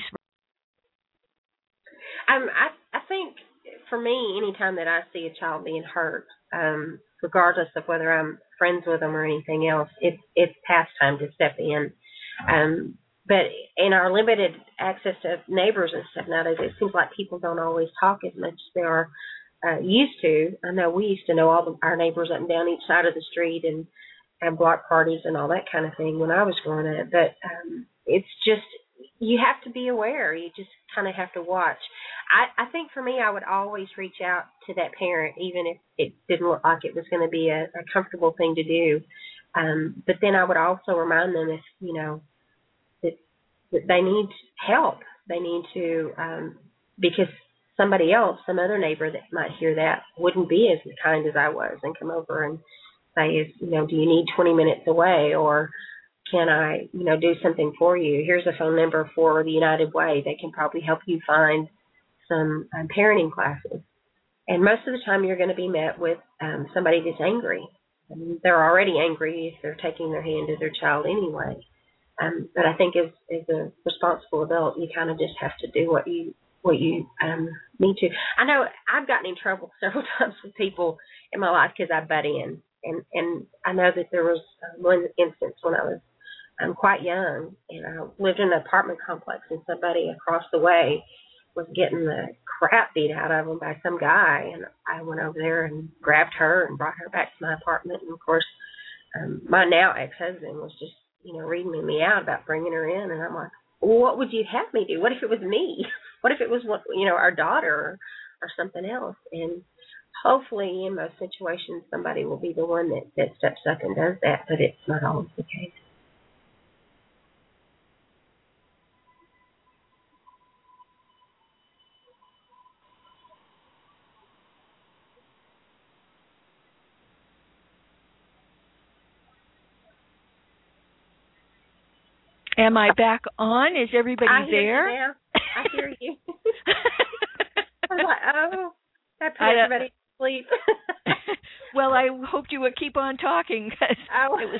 Um, I, I think for me, anytime that I see a child being hurt, um, regardless of whether I'm friends with them or anything else, it's it's past time to step in. Um, but in our limited access to neighbors and stuff nowadays, it seems like people don't always talk as much as they are uh, used to. I know we used to know all the, our neighbors up and down each side of the street and have block parties and all that kind of thing when I was growing up. But um, it's just, you have to be aware. You just kind of have to watch. I, I think for me, I would always reach out to that parent, even if it didn't look like it was going to be a, a comfortable thing to do. Um, but then I would also remind them if, you know, that, that they need help. They need to, um, because somebody else, some other neighbor that might hear that wouldn't be as kind as I was and come over and say, is, you know, do you need twenty minutes away, or can I, you know, do something for you? Here's a phone number for the United Way. They can probably help you find some um, parenting classes. And most of the time you're going to be met with um, somebody that's angry. I mean, they're already angry if they're taking their hand to their child anyway. Um, but I think as, as a responsible adult, you kind of just have to do what you what you um, need to. I know I've gotten in trouble several times with people in my life because I butt in. And, and I know that there was one instance when I was um, quite young, and I lived in an apartment complex, and somebody across the way was getting the crap beat out of them by some guy, and I went over there and grabbed her and brought her back to my apartment. And, of course, um, my now ex-husband was just, you know, reading me out about bringing her in, and I'm like, well, what would you have me do? What if it was me? What if it was, you know, our daughter or, or something else? And hopefully, in most situations, somebody will be the one that, that steps up and does that, but it's not always the case. Am I back on? Is everybody I hear there? You now. I hear you. I was like, oh, that put I, everybody to sleep. Well, I hoped you would keep on talking. Cause oh. it was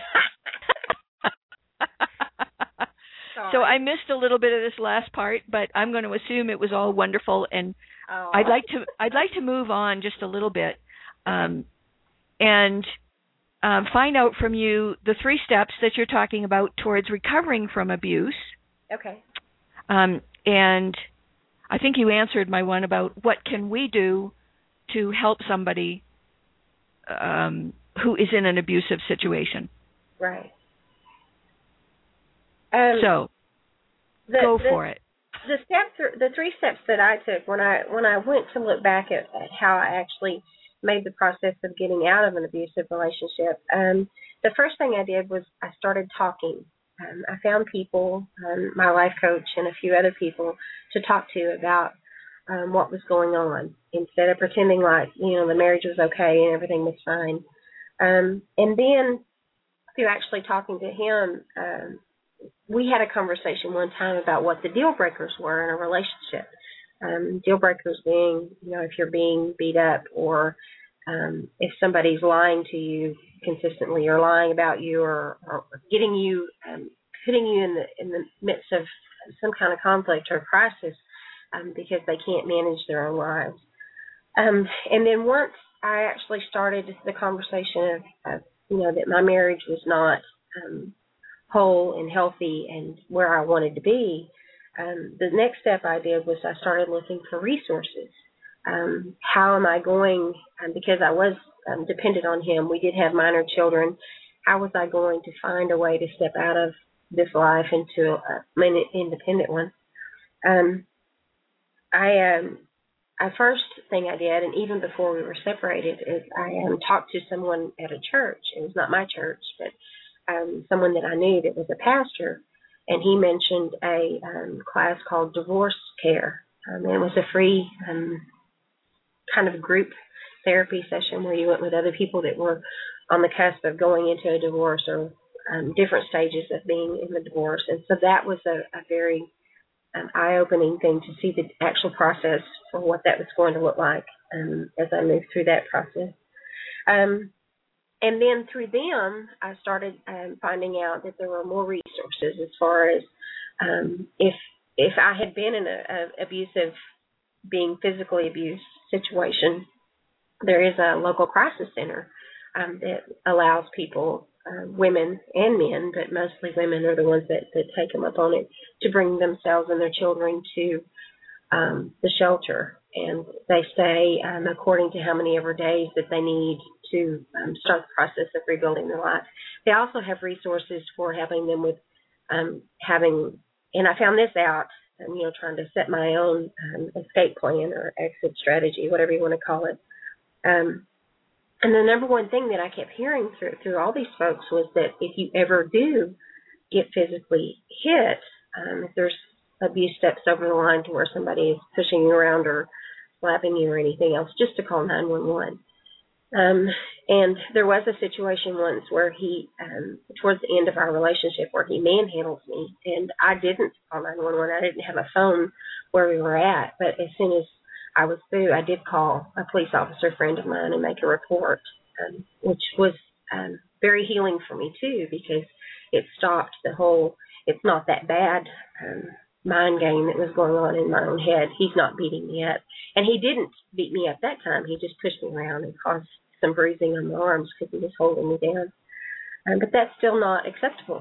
So I missed a little bit of this last part, but I'm going to assume it was all wonderful, and oh. I'd like to I'd like to move on just a little bit, um, and um, find out from you the three steps that you're talking about towards recovering from abuse. Okay. Um, and I think you answered my one about what can we do to help somebody um, who is in an abusive situation. Right. Um, so, the, go the, for it. The steps, the three steps that I took when I when I went to look back at, at how I actually made the process of getting out of an abusive relationship. Um, the first thing I did was I started talking. Um, I found people, um, my life coach and a few other people to talk to about um, what was going on, instead of pretending like, you know, the marriage was okay and everything was fine. Um, and then through actually talking to him, um, we had a conversation one time about what the deal breakers were in a relationship. Um, deal breakers being, you know, if you're being beat up, or um, if somebody's lying to you consistently, or lying about you, or, or getting you, um, putting you in the in the midst of some kind of conflict or crisis um, because they can't manage their own lives. Um, and then once I actually started the conversation of, of, you know, that my marriage was not um, whole and healthy and where I wanted to be, um, the next step I did was I started looking for resources. Um, how am I going, um, because I was um, dependent on him, we did have minor children, how was I going to find a way to step out of this life into a, an independent one. Um, I um, I first thing I did, and even before we were separated, is I um, talked to someone at a church. It was not my church, but um, someone that I knew that was a pastor, and he mentioned a um, class called Divorce Care. Um, and it was a free um, kind of group therapy session where you went with other people that were on the cusp of going into a divorce or um, different stages of being in the divorce. And so that was a, a very um, eye-opening thing to see the actual process for what that was going to look like um, as I moved through that process. Um, and then through them, I started um, finding out that there were more resources as far as um, if if I had been in an abusive, being physically abused situation, there is a local crisis center um, that allows people, uh, women and men, but mostly women are the ones that, that take them up on it, to bring themselves and their children to um, the shelter. And they stay um, according to how many ever days that they need to um, start the process of rebuilding their life. They also have resources for helping them with um, having, and I found this out, um, you know, trying to set my own um, escape plan or exit strategy, whatever you want to call it. Um, and the number one thing that I kept hearing through through all these folks was that if you ever do get physically hit, um, if there's abuse steps over the line to where somebody is pushing you around or slapping you or anything else, just to call nine one one. Um, and there was a situation once where he, um, towards the end of our relationship, where he manhandled me, and I didn't call nine one one. I didn't have a phone where we were at, but as soon as I was through, I did call a police officer friend of mine and make a report, um, which was um, very healing for me, too, because it stopped the whole, it's not that bad um, mind game that was going on in my own head. He's not beating me up. And he didn't beat me up that time. He just pushed me around and caused some bruising on my arms because he was holding me down. Um, but that's still not acceptable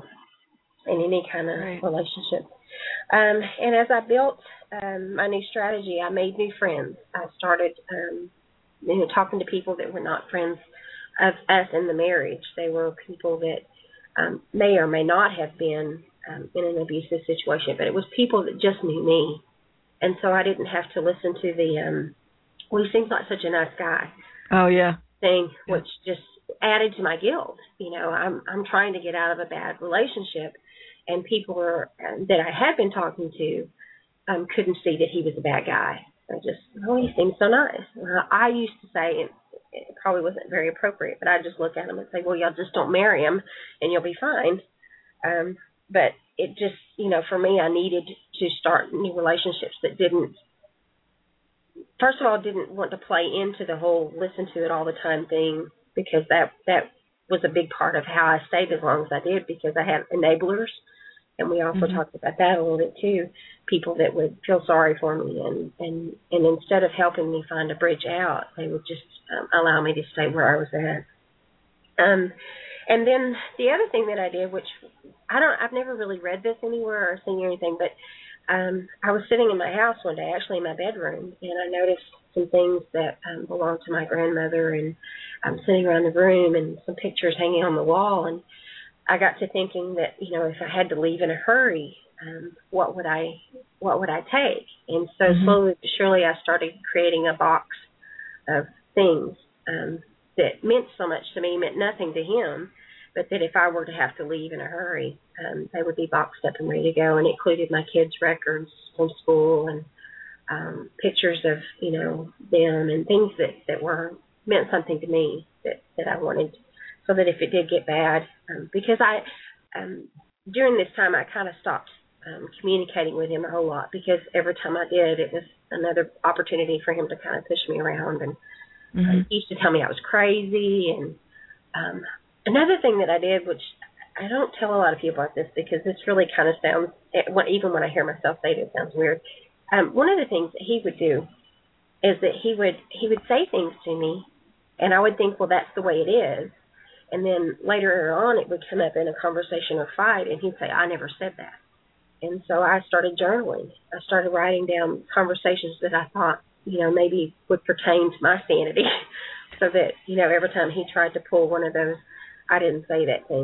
in any kind of right. relationship. Um, and as I built um, my new strategy, I made new friends. I started um, you know, talking to people that were not friends of us in the marriage. They were people that um, may or may not have been um, in an abusive situation, but it was people that just knew me. And so I didn't have to listen to the, um, well, he seems like such a nice guy. Oh, yeah. Thing, which just added to my guilt. You know, I'm I'm trying to get out of a bad relationship, and people are, um, that I had been talking to um, couldn't see that he was a bad guy. They just, oh, he seems so nice. Well, I used to say, and it probably wasn't very appropriate, but I'd just look at him and say, well, y'all just don't marry him, and you'll be fine. Um, but it just, you know, for me, I needed to start new relationships that didn't, first of all, didn't want to play into the whole listen to it all the time thing, because that that was a big part of how I stayed as long as I did, because I had enablers, and we also mm-hmm. talked about that a little bit too, people that would feel sorry for me, and, and, and instead of helping me find a bridge out, they would just um, allow me to stay where I was at. Um, and then the other thing that I did, which I don't, I've never really read this anywhere or seen anything, but Um, I was sitting in my house one day, actually in my bedroom, and I noticed some things that um, belonged to my grandmother, and I'm sitting around the room and some pictures hanging on the wall, and I got to thinking that, you know, if I had to leave in a hurry, um, what would I what would I take? And so mm-hmm. slowly but surely I started creating a box of things um, that meant so much to me, meant nothing to him, but that if I were to have to leave in a hurry, um, they would be boxed up and ready to go, and it included my kids' records from school and um, pictures of, you know, them and things that, that were meant something to me that, that I wanted, so that if it did get bad, um, because I, um, during this time, I kind of stopped um, communicating with him a whole lot, because every time I did, it was another opportunity for him to kind of push me around, and mm-hmm. um, he used to tell me I was crazy, and um, another thing that I did, which I don't tell a lot of people about this because this really kind of sounds, even when I hear myself say it, it sounds weird. Um, one of the things that he would do is that he would he would say things to me, and I would think, well, that's the way it is. And then later on, it would come up in a conversation or fight, and he'd say, I never said that. And so I started journaling. I started writing down conversations that I thought, you know, maybe would pertain to my sanity, so that, you know, every time he tried to pull one of those I didn't say that thing,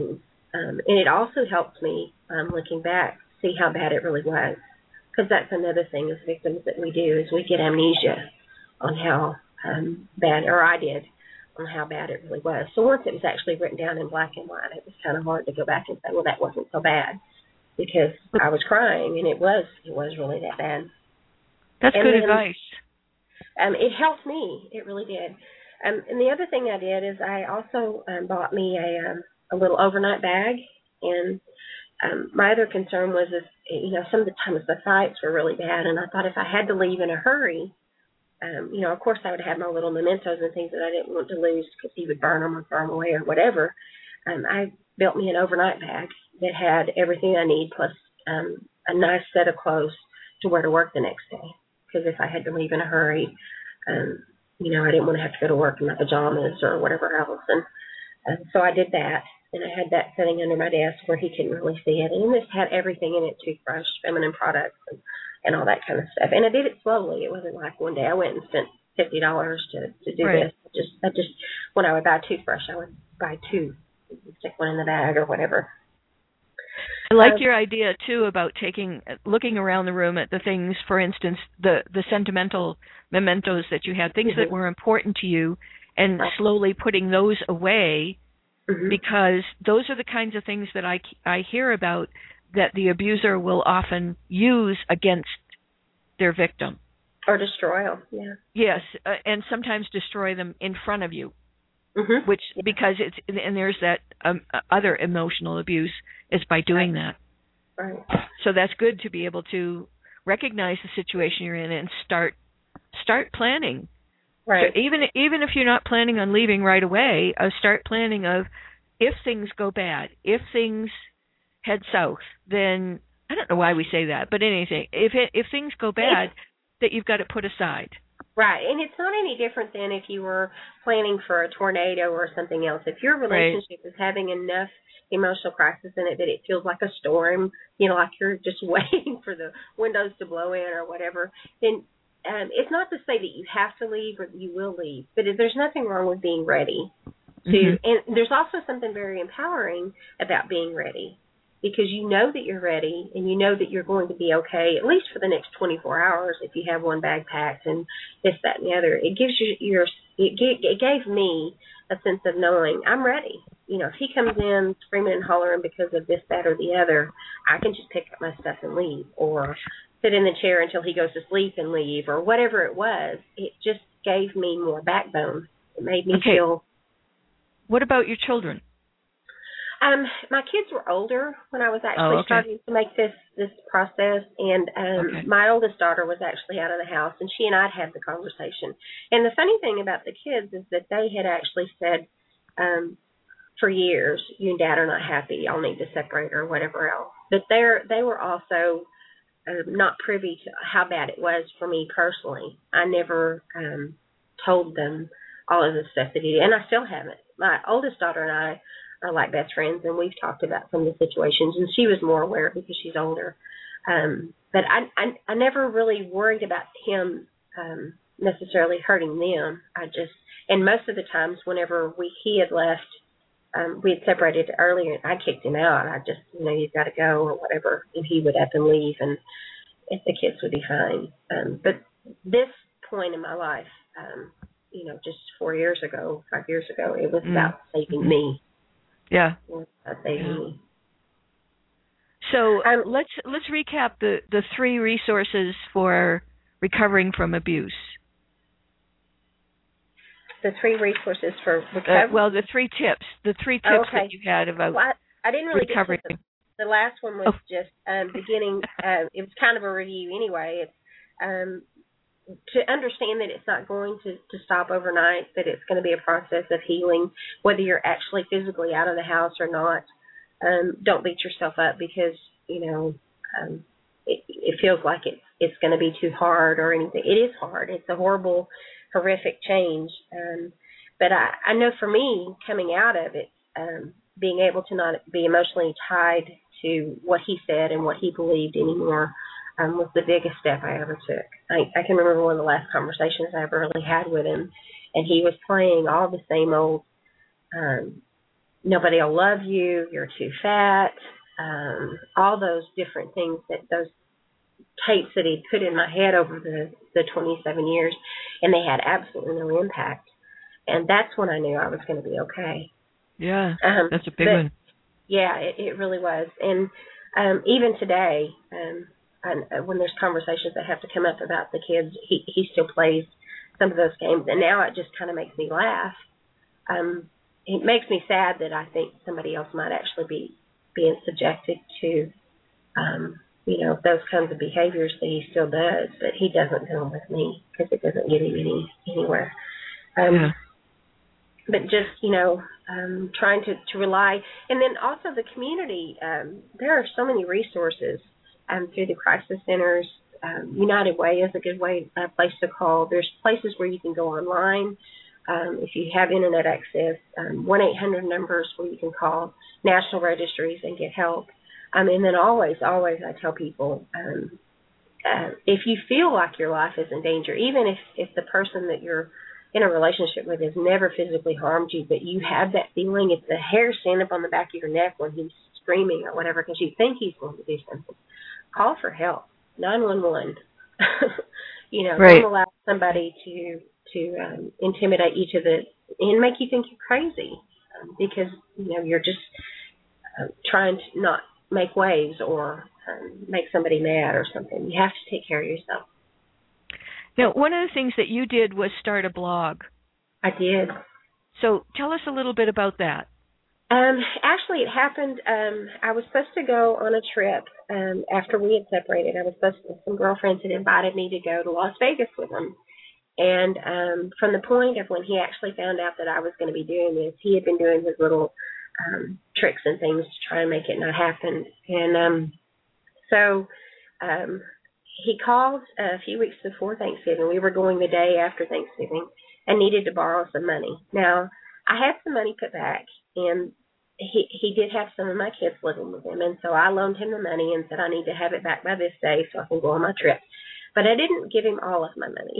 Um, and it also helped me, um, looking back, see how bad it really was. Because that's another thing as victims that we do is we get amnesia on how um, bad, or I did, on how bad it really was. So once it was actually written down in black and white, it was kind of hard to go back and say, well, that wasn't so bad, because I was crying, and it was it was really that bad. That's and good then, advice. Um, it helped me. It really did. Um, and the other thing I did is I also um, bought me a um, a little overnight bag, and um, my other concern was, is, you know, some of the times the fights were really bad, and I thought if I had to leave in a hurry, um, you know, of course I would have my little mementos and things that I didn't want to lose because he would burn them or throw them away or whatever. Um, I built me an overnight bag that had everything I need, plus um, a nice set of clothes to wear to work the next day. Because if I had to leave in a hurry, um, you know, I didn't want to have to go to work in my pajamas or whatever else. And uh, so I did that, and I had that sitting under my desk where he couldn't really see it. And this had everything in it, toothbrush, feminine products, and, and all that kind of stuff. And I did it slowly. It wasn't like one day I went and spent fifty dollars to, to do right. this. I just, I just, when I would buy a toothbrush, I would buy two, stick one in the bag or whatever. I like um, your idea too about taking, looking around the room at the things, for instance, the the sentimental mementos that you had, things mm-hmm. that were important to you, and right. slowly putting those away, mm-hmm. because those are the kinds of things that I I hear about that the abuser will often use against their victim. Or destroy them, yeah. Yes, uh, and sometimes destroy them in front of you. Mm-hmm. Which, because it's, and there's that um, other emotional abuse is by doing right. that. Right. So that's good to be able to recognize the situation you're in and start start planning. Right. So even even if you're not planning on leaving right away, uh, start planning of if things go bad, if things head south, then I don't know why we say that, but anything, if it, if things go bad, it's, that you've got to put aside. Right, and it's not any different than if you were planning for a tornado or something else. If your relationship right. is having enough emotional crisis in it that it feels like a storm, you know, like you're just waiting for the windows to blow in or whatever, then um, it's not to say that you have to leave or that you will leave, but there's nothing wrong with being ready. To, mm-hmm. And there's also something very empowering about being ready, because you know that you're ready and you know that you're going to be okay, at least for the next twenty-four hours if you have one bag packed and this, that, and the other. It gives you your, it gave, it gave me a sense of knowing I'm ready. You know, if he comes in screaming and hollering because of this, that, or the other, I can just pick up my stuff and leave, or sit in the chair until he goes to sleep and leave, or whatever it was. It just gave me more backbone. It made me okay. feel. What about your children? Um, my kids were older when I was actually oh, okay. starting to make this, this process, and um, okay. my oldest daughter was actually out of the house, and she and I had had the conversation. And the funny thing about the kids is that they had actually said um, for years, you and Dad are not happy, y'all need to separate or whatever else. But they're, they were also uh, not privy to how bad it was for me personally. I never um, told them all of the stuff that he did, and I still haven't. My oldest daughter and I are like best friends, and we've talked about some of the situations, and she was more aware because she's older. Um, but I, I I never really worried about him um, necessarily hurting them. I just, and most of the times whenever we he had left, um, we had separated earlier, I kicked him out. I just, you know, you've got to go or whatever, and he would up and leave, and if the kids would be fine. Um, but this point in my life, um, you know, just four years ago, five years ago, it was mm. about saving me. Yeah. yeah. So um, let's let's recap the, the three resources for recovering from abuse. The three resources for recovery. Uh, well, the three tips. The three tips oh, okay. that you had about well, I, I didn't really recovering. Get to the, the last one was oh. just um, beginning. Uh, it was kind of a review anyway. It's um, to understand that it's not going to, to stop overnight, that it's going to be a process of healing, whether you're actually physically out of the house or not. Um, don't beat yourself up because, you know, um, it, it feels like it's, it's going to be too hard or anything. It is hard. It's a horrible, horrific change. Um, but I, I know for me, coming out of it, um, being able to not be emotionally tied to what he said and what he believed anymore, Um, was the biggest step I ever took. I, I can remember one of the last conversations I ever really had with him, and he was playing all the same old um, nobody will love you, you're too fat, um, all those different things that those tapes that he'd put in my head over the, the twenty-seven years, and they had absolutely no impact. And that's when I knew I was going to be okay. Yeah, um, that's a big but, one. Yeah, it, it really was. And um, even today, um, I, when there's conversations that have to come up about the kids, he, he still plays some of those games. And now it just kind of makes me laugh. Um, it makes me sad that I think somebody else might actually be being subjected to, um, you know, those kinds of behaviors that he still does, but he doesn't do them with me because it doesn't get him any, anywhere. Um, yeah. But just, you know, um, trying to, to rely. And then also the community, um, there are so many resources um, through the crisis centers. Um, United Way is a good way, a place to call. There's places where you can go online. Um, if you have internet access, um, one eight hundred numbers where you can call national registries and get help. Um, and then always, always I tell people, um, uh, if you feel like your life is in danger, even if, if the person that you're in a relationship with has never physically harmed you, but you have that feeling, it's the hair stand up on the back of your neck when he's screaming or whatever because you think he's going to do something, call for help, nine one one. You know, right. Don't allow somebody to to um, intimidate you to the and make you think you're crazy um, because, you know, you're just uh, trying to not make waves or um, make somebody mad or something. You have to take care of yourself. Now, one of the things that you did was start a blog. I did. So tell us a little bit about that. Um, actually, it happened, um, I was supposed to go on a trip um, after we had separated. I was supposed to, some girlfriends had invited me to go to Las Vegas with them. And um, from the point of when he actually found out that I was going to be doing this, he had been doing his little um, tricks and things to try and make it not happen. And um, so um, he called a few weeks before Thanksgiving. We were going the day after Thanksgiving and needed to borrow some money. Now, I had some money put back, and he he did have some of my kids living with him, and so I loaned him the money and said I need to have it back by this day so I can go on my trip. But I didn't give him all of my money.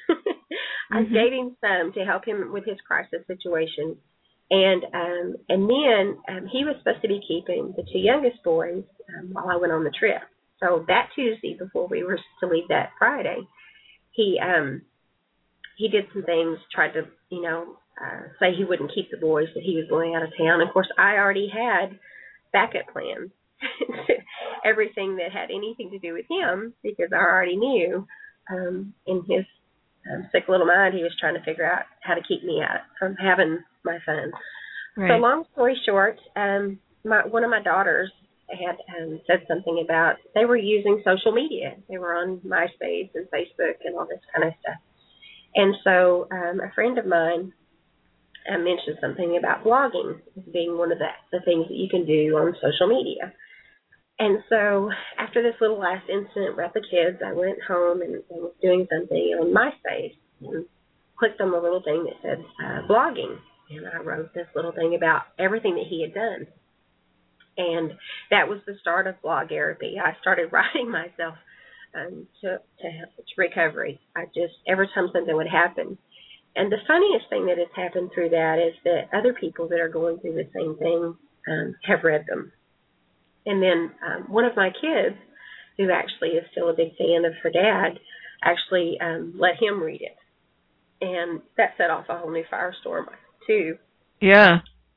I mm-hmm. gave him some to help him with his crisis situation. And um, and then um, he was supposed to be keeping the two youngest boys um, while I went on the trip. So that Tuesday, before we were to leave that Friday, he um, he did some things, tried to, you know, uh, say he wouldn't keep the boys, that he was going out of town. Of course, I already had backup plans. Everything that had anything to do with him, because I already knew um, in his um, sick little mind he was trying to figure out how to keep me out from having my son. Right. So long story short, um, my, one of my daughters had um, said something about they were using social media. They were on MySpace and Facebook and all this kind of stuff. And so um, a friend of mine uh, mentioned something about blogging as being one of the, the things that you can do on social media. And so after this little last incident about the kids, I went home and, and was doing something on MySpace and clicked on the little thing that said uh, blogging. And I wrote this little thing about everything that he had done. And that was the start of Bloggerapy. I started writing myself um, to, to, to recovery. I just, every time something would happen. And the funniest thing that has happened through that is that other people that are going through the same thing um, have read them. And then um, one of my kids, who actually is still a big fan of her dad, actually um, let him read it. And that set off a whole new firestorm, too. Yeah.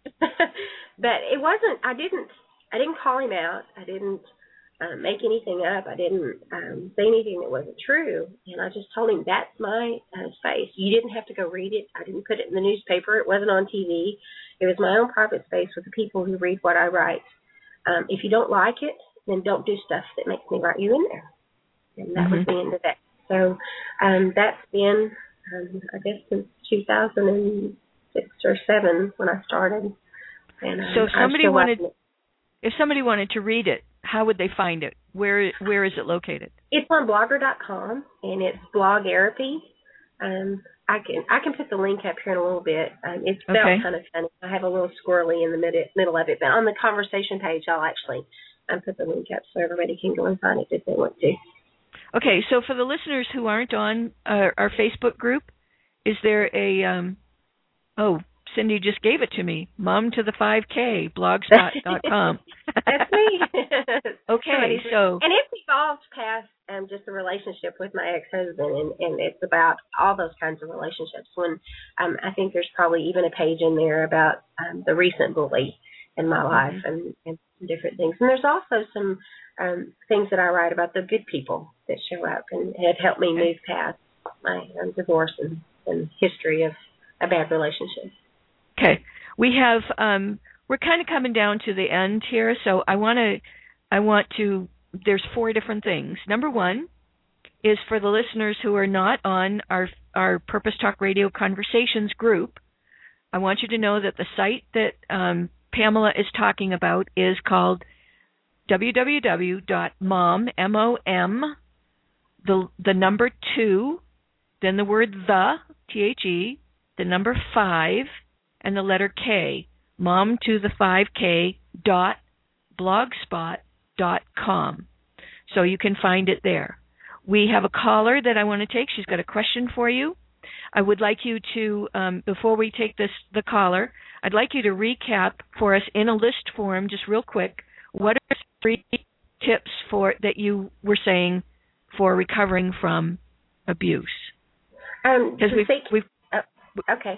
But it wasn't, I didn't, I didn't call him out. I didn't uh, make anything up. I didn't um, say anything that wasn't true. And I just told him, that's my uh, space. You didn't have to go read it. I didn't put it in the newspaper. It wasn't on T V. It was my own private space with the people who read what I write. Um, if you don't like it, then don't do stuff that makes me write you in there. And that mm-hmm. was the end of that. So um, that's been, um, I guess, since two thousand six or seven when I started. And, um, so if somebody wanted, if somebody wanted to read it, how would they find it? Where Where is it located? It's on blogger dot com, and it's Bloggerapy. Um, I can I can put the link up here in a little bit. Um, it's spelled okay. kind of funny. I have a little squirrely in the mid- middle of it, but on the conversation page, I'll actually um, put the link up so everybody can go and find it if they want to. Okay, so for the listeners who aren't on uh, our Facebook group, is there a um, oh Cindy just gave it to me. Mom to the five K, blogspot dot com. That's me. Okay, so. And it's evolved past um, just a relationship with my ex-husband, and, and it's about all those kinds of relationships. When um, I think there's probably even a page in there about um, the recent bully in my life mm-hmm. and, and different things. And there's also some um, things that I write about the good people that show up and have helped me okay. move past my um, divorce and, and history of a bad relationship. Okay, we have. Um, we're kind of coming down to the end here, so I want to. I want to. There's four different things. Number one is for the listeners who are not on our our Purpose Talk Radio Conversations group. I want you to know that the site that um, Pamela is talking about is called w w w dot mom m o m the the number two, then the word the T H E, the number five, and the letter K, mom to the five K dot blogspot dot com. So you can find it there. We have a caller that I want to take. She's got a question for you. I would like you to, um, before we take this the caller, I'd like you to recap for us in a list form, just real quick, what are three tips for that you were saying for recovering from abuse? Um, Because we've, think, we've uh, okay.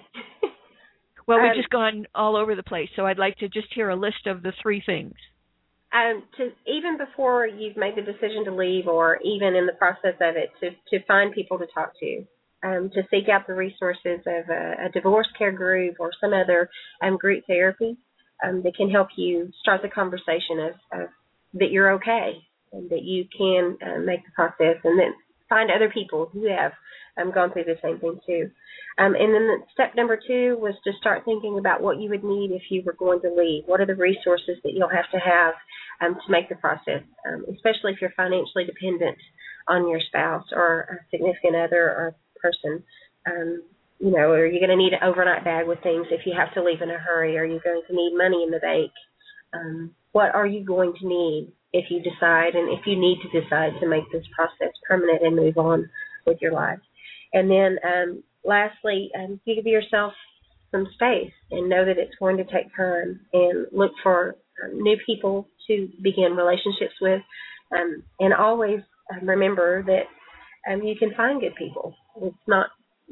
Well, we've um, just gone all over the place, so I'd like to just hear a list of the three things. Um, to even before you've made the decision to leave, or even in the process of it, to, to find people to talk to, um, to seek out the resources of a, a divorce care group or some other um, group therapy um, that can help you start the conversation of, of that you're okay and that you can uh, make the process, and then find other people who have um, gone through the same thing too. Um, and then the step number two was to start thinking about what you would need if you were going to leave. What are the resources that you'll have to have um, to make the process, um, especially if you're financially dependent on your spouse or a significant other or person. Um, you know, are you going to need an overnight bag with things if you have to leave in a hurry? Are you going to need money in the bank? Um, what are you going to need if you decide, and if you need to decide to make this process permanent and move on with your life? And then um, lastly, um, give yourself some space and know that it's going to take time, and look for um, new people to begin relationships with, um, and always um, remember that um, you can find good people. It's not,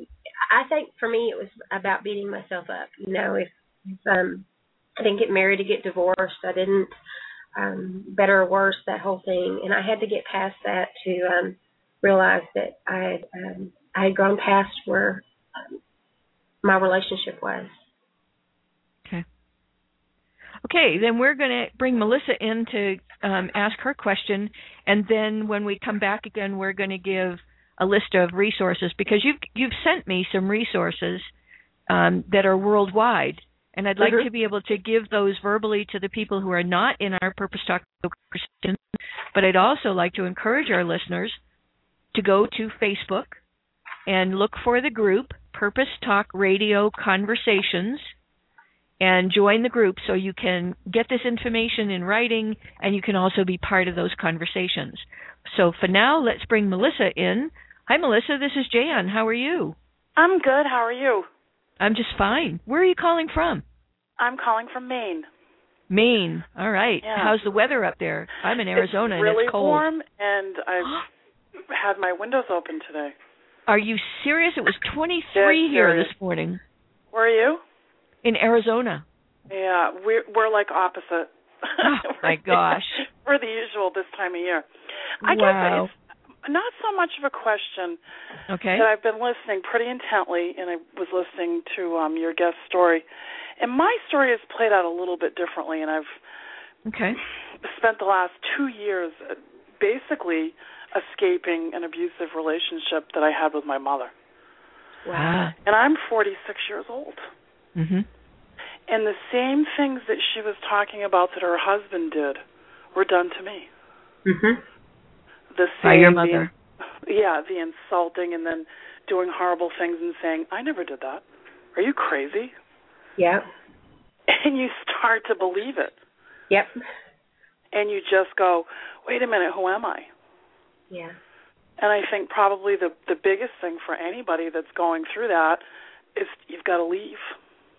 I think for me it was about beating myself up. You know, if, if um, I didn't get married to get divorced, I didn't, um, better or worse, that whole thing. And I had to get past that to um, realize that I had, um, I had gone past where um, my relationship was. Okay. Okay, then we're going to bring Melissa in to um, ask her question, and then when we come back again, we're going to give a list of resources, because you've you've sent me some resources um, that are worldwide, and I'd like mm-hmm. to be able to give those verbally to the people who are not in our Purpose Talk conversation, but I'd also like to encourage our listeners to go to Facebook and look for the group Purpose Talk Radio Conversations and join the group so you can get this information in writing, and you can also be part of those conversations. So for now, let's bring Melissa in. Hi, Melissa. This is Jan. How are you? I'm good. How are you? I'm just fine. Where are you calling from? I'm calling from Maine. Maine. All right. Yeah. How's the weather up there? I'm in Arizona, it's really and it's cold. warm, and I've had my windows open today. Are you serious? It was twenty-three here serious. this morning. Where are you? In Arizona. Yeah, we're we're like opposite. Oh my gosh. We're the usual this time of year. I wow. guess it's not so much of a question. Okay. That I've been listening pretty intently, and I was listening to um, your guest story, and my story has played out a little bit differently, and I've okay. spent the last two years basically escaping an abusive relationship that I had with my mother. Wow. And I'm forty-six years old. Mhm. And the same things that she was talking about that her husband did were done to me. Mhm. The same, by your mother. The, yeah, the insulting, and then doing horrible things and saying, "I never did that. Are you crazy?" Yeah. And you start to believe it. Yep. And you just go, "Wait a minute, who am I?" Yeah. And I think probably the the biggest thing for anybody that's going through that is you've got to leave.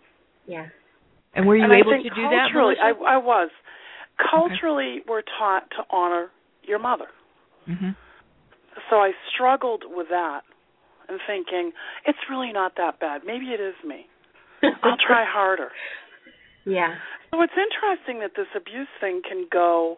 Yeah. And were you and able I think to do that, culturally, Melissa? I, I was. Culturally, okay. We're taught to honor your mother. Mm-hmm. So I struggled with that and thinking, it's really not that bad. Maybe it is me. I'll try harder. Yeah. So it's interesting that this abuse thing can go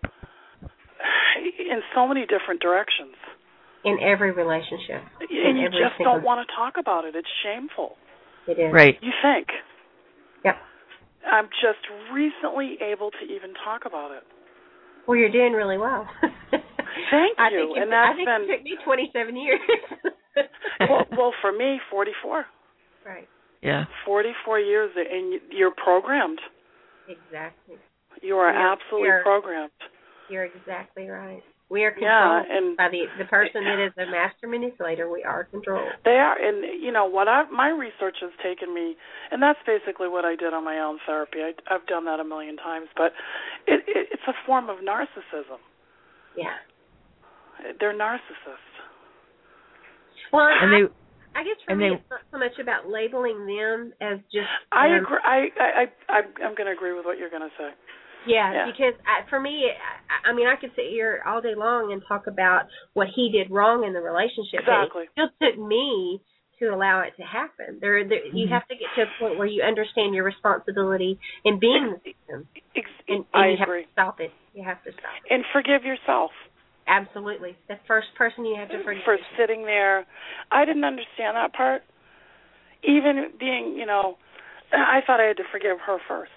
in so many different directions. In every relationship. And you just don't want to talk about it. It's shameful. It is. Right. You think. Yep. I'm just recently able to even talk about it. Well, you're doing really well. Thank I you. Think and that's I think been, it took me twenty-seven years. well, well, for me, forty-four. Right. Yeah. forty-four years, and you're programmed. Exactly. You are we are, absolutely we are, programmed. You're exactly right. We are controlled yeah, and by the the person that is a master manipulator. We are controlled. They are, and you know what? I my research has taken me, and that's basically what I did on my own therapy. I, I've done that a million times, but it, it, it's a form of narcissism. Yeah, they're narcissists. Well, and I, they, I guess for and me, they, it's not so much about labeling them as just. I um, agree. I I, I I'm going to agree with what you're going to say. Yeah, yeah. because I, for me, I, I mean, I could sit here all day long and talk about what he did wrong in the relationship. Exactly. But it still took me to allow it to happen. There, there mm-hmm. You have to get to a point where you understand your responsibility in being the victim. Ex- and, and I you agree. have to stop it. You have to stop it. And forgive yourself. Absolutely. The first person you have to forgive. For sitting there. I didn't understand that part. Even being, you know, I thought I had to forgive her first.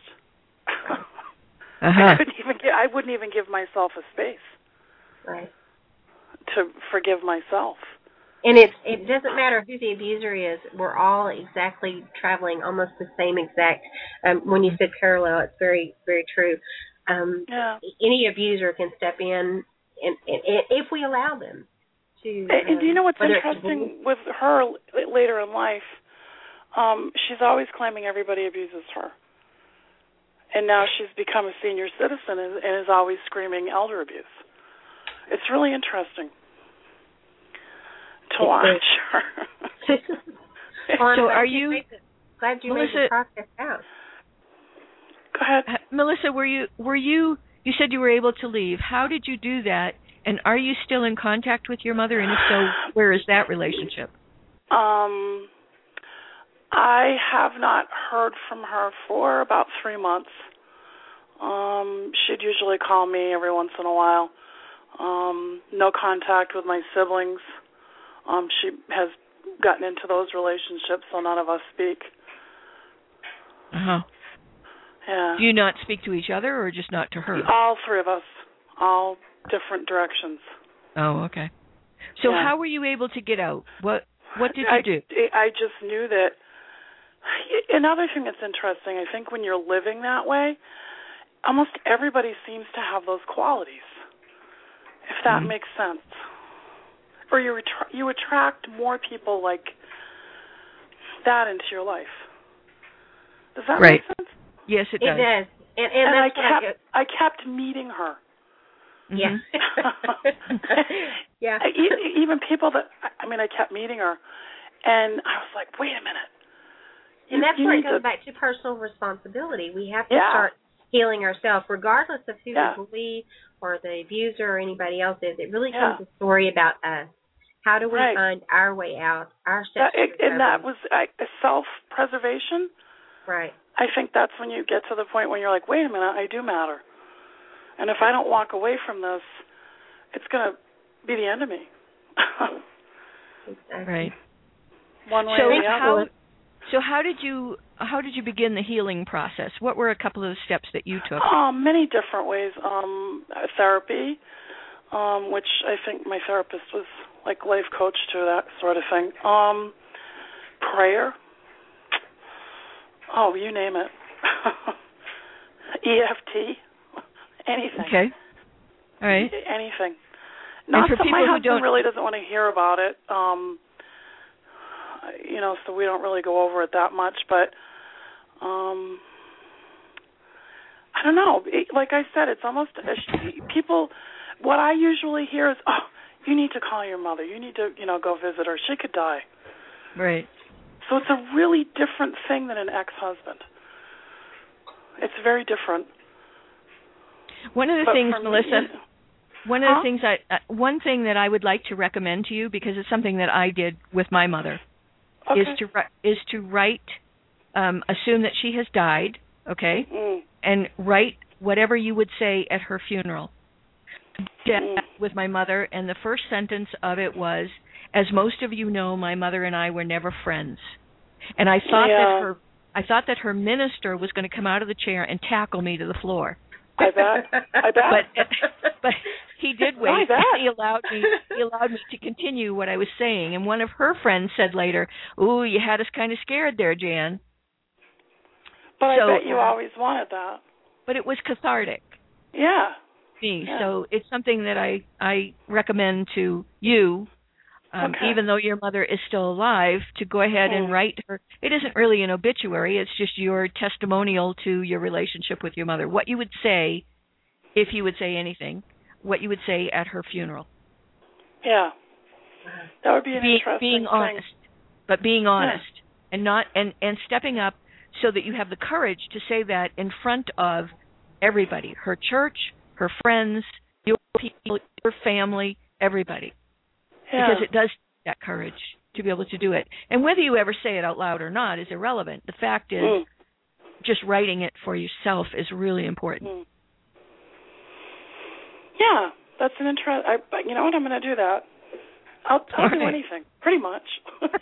Uh-huh. I couldn't even give, I wouldn't even give myself a space. Right. To forgive myself. And it it doesn't matter who the abuser is. We're all exactly traveling almost the same exact. Um, when you said parallel, it's very very true. Um, yeah. Any abuser can step in, and, and, and if we allow them to. And, um, and do you know what's interesting with her later in life? Um, she's always claiming everybody abuses her. And now she's become a senior citizen and, and is always screaming elder abuse. It's really interesting to watch her. Well, so are you glad you Melissa, made the process out? Go ahead. Uh, Melissa, were you were you you said you were able to leave. How did you do that? And are you still in contact with your mother? And if so, where is that relationship? Um I have not heard from her for about three months. Um, she'd usually call me every once in a while. Um, no contact with my siblings. Um, she has gotten into those relationships, so none of us speak. Uh-huh. Yeah. Do you not speak to each other or just not to her? All three of us. All different directions. Oh, okay. So yeah. how were you able to get out? What What did you I, do? I just knew that. Another thing that's interesting, I think when you're living that way, almost everybody seems to have those qualities, if that mm-hmm. makes sense. Or you, ret- you attract more people like that into your life. Does that right. make sense? Yes, it does. does. It does. And, and, and that's I kept I, I kept meeting her. Yeah. yeah. Even people that, I mean, I kept meeting her, and I was like, wait a minute. And you, that's you where it to, goes back to personal responsibility. We have to yeah. start healing ourselves, regardless of who yeah. the bully or the abuser or anybody else is. It really yeah. comes a story about us. How do we right. find our way out, our steps that, to And that was uh, self-preservation. Right. I think that's when you get to the point when you're like, wait a minute, I do matter. And if I don't walk away from this, it's going to be the end of me. Exactly. Right. One way so or the how, other. So how did you how did you begin the healing process? What were a couple of the steps that you took? Um, many different ways. Um, therapy, um, which I think my therapist was like life coach to, that sort of thing. Um, prayer. Oh, you name it. E F T. Anything. Okay. All right. Anything. Not for that people my who husband don't really doesn't want to hear about it. Um, you know, so we don't really go over it that much. But um, I don't know. It, like I said, it's almost people. What I usually hear is, "Oh, you need to call your mother. You need to, you know, go visit her. She could die." Right. So it's a really different thing than an ex-husband. it's very different. One of the But things, for me, Melissa, one of huh? the things I, uh, one thing that I would like to recommend to you, because it's something that I did with my mother, okay. is to is to write, um, assume that she has died, okay, mm. and write whatever you would say at her funeral. Mm. With my mother, and the first sentence of it was, "As most of you know, my mother and I were never friends," and I thought yeah. that her I thought that her minister was going to come out of the chair and tackle me to the floor. I bet. I bet. But but he did wait. I bet. He allowed me. He allowed me to continue what I was saying. And one of her friends said later, "Ooh, you had us kind of scared there, Jan." But so, I bet you uh, always wanted that. But it was cathartic. Yeah. Me. Yeah. So it's something that I I recommend to you. Um, okay. Even though your mother is still alive, to go ahead and mm. write her. It isn't really an obituary. It's just your testimonial to your relationship with your mother. What you would say, if you would say anything, what you would say at her funeral. Yeah, that would be an Be, interesting being thing. honest, but being honest, yeah. and not and, and stepping up so that you have the courage to say that in front of everybody, her church, her friends, your people, your family, everybody. Yeah. Because it does take that courage to be able to do it. And whether you ever say it out loud or not is irrelevant. The fact is, mm. just writing it for yourself is really important. Mm. Yeah, that's an interest. I, you know what? I'm going to do that. I'll, I'll do right. anything, pretty much, to,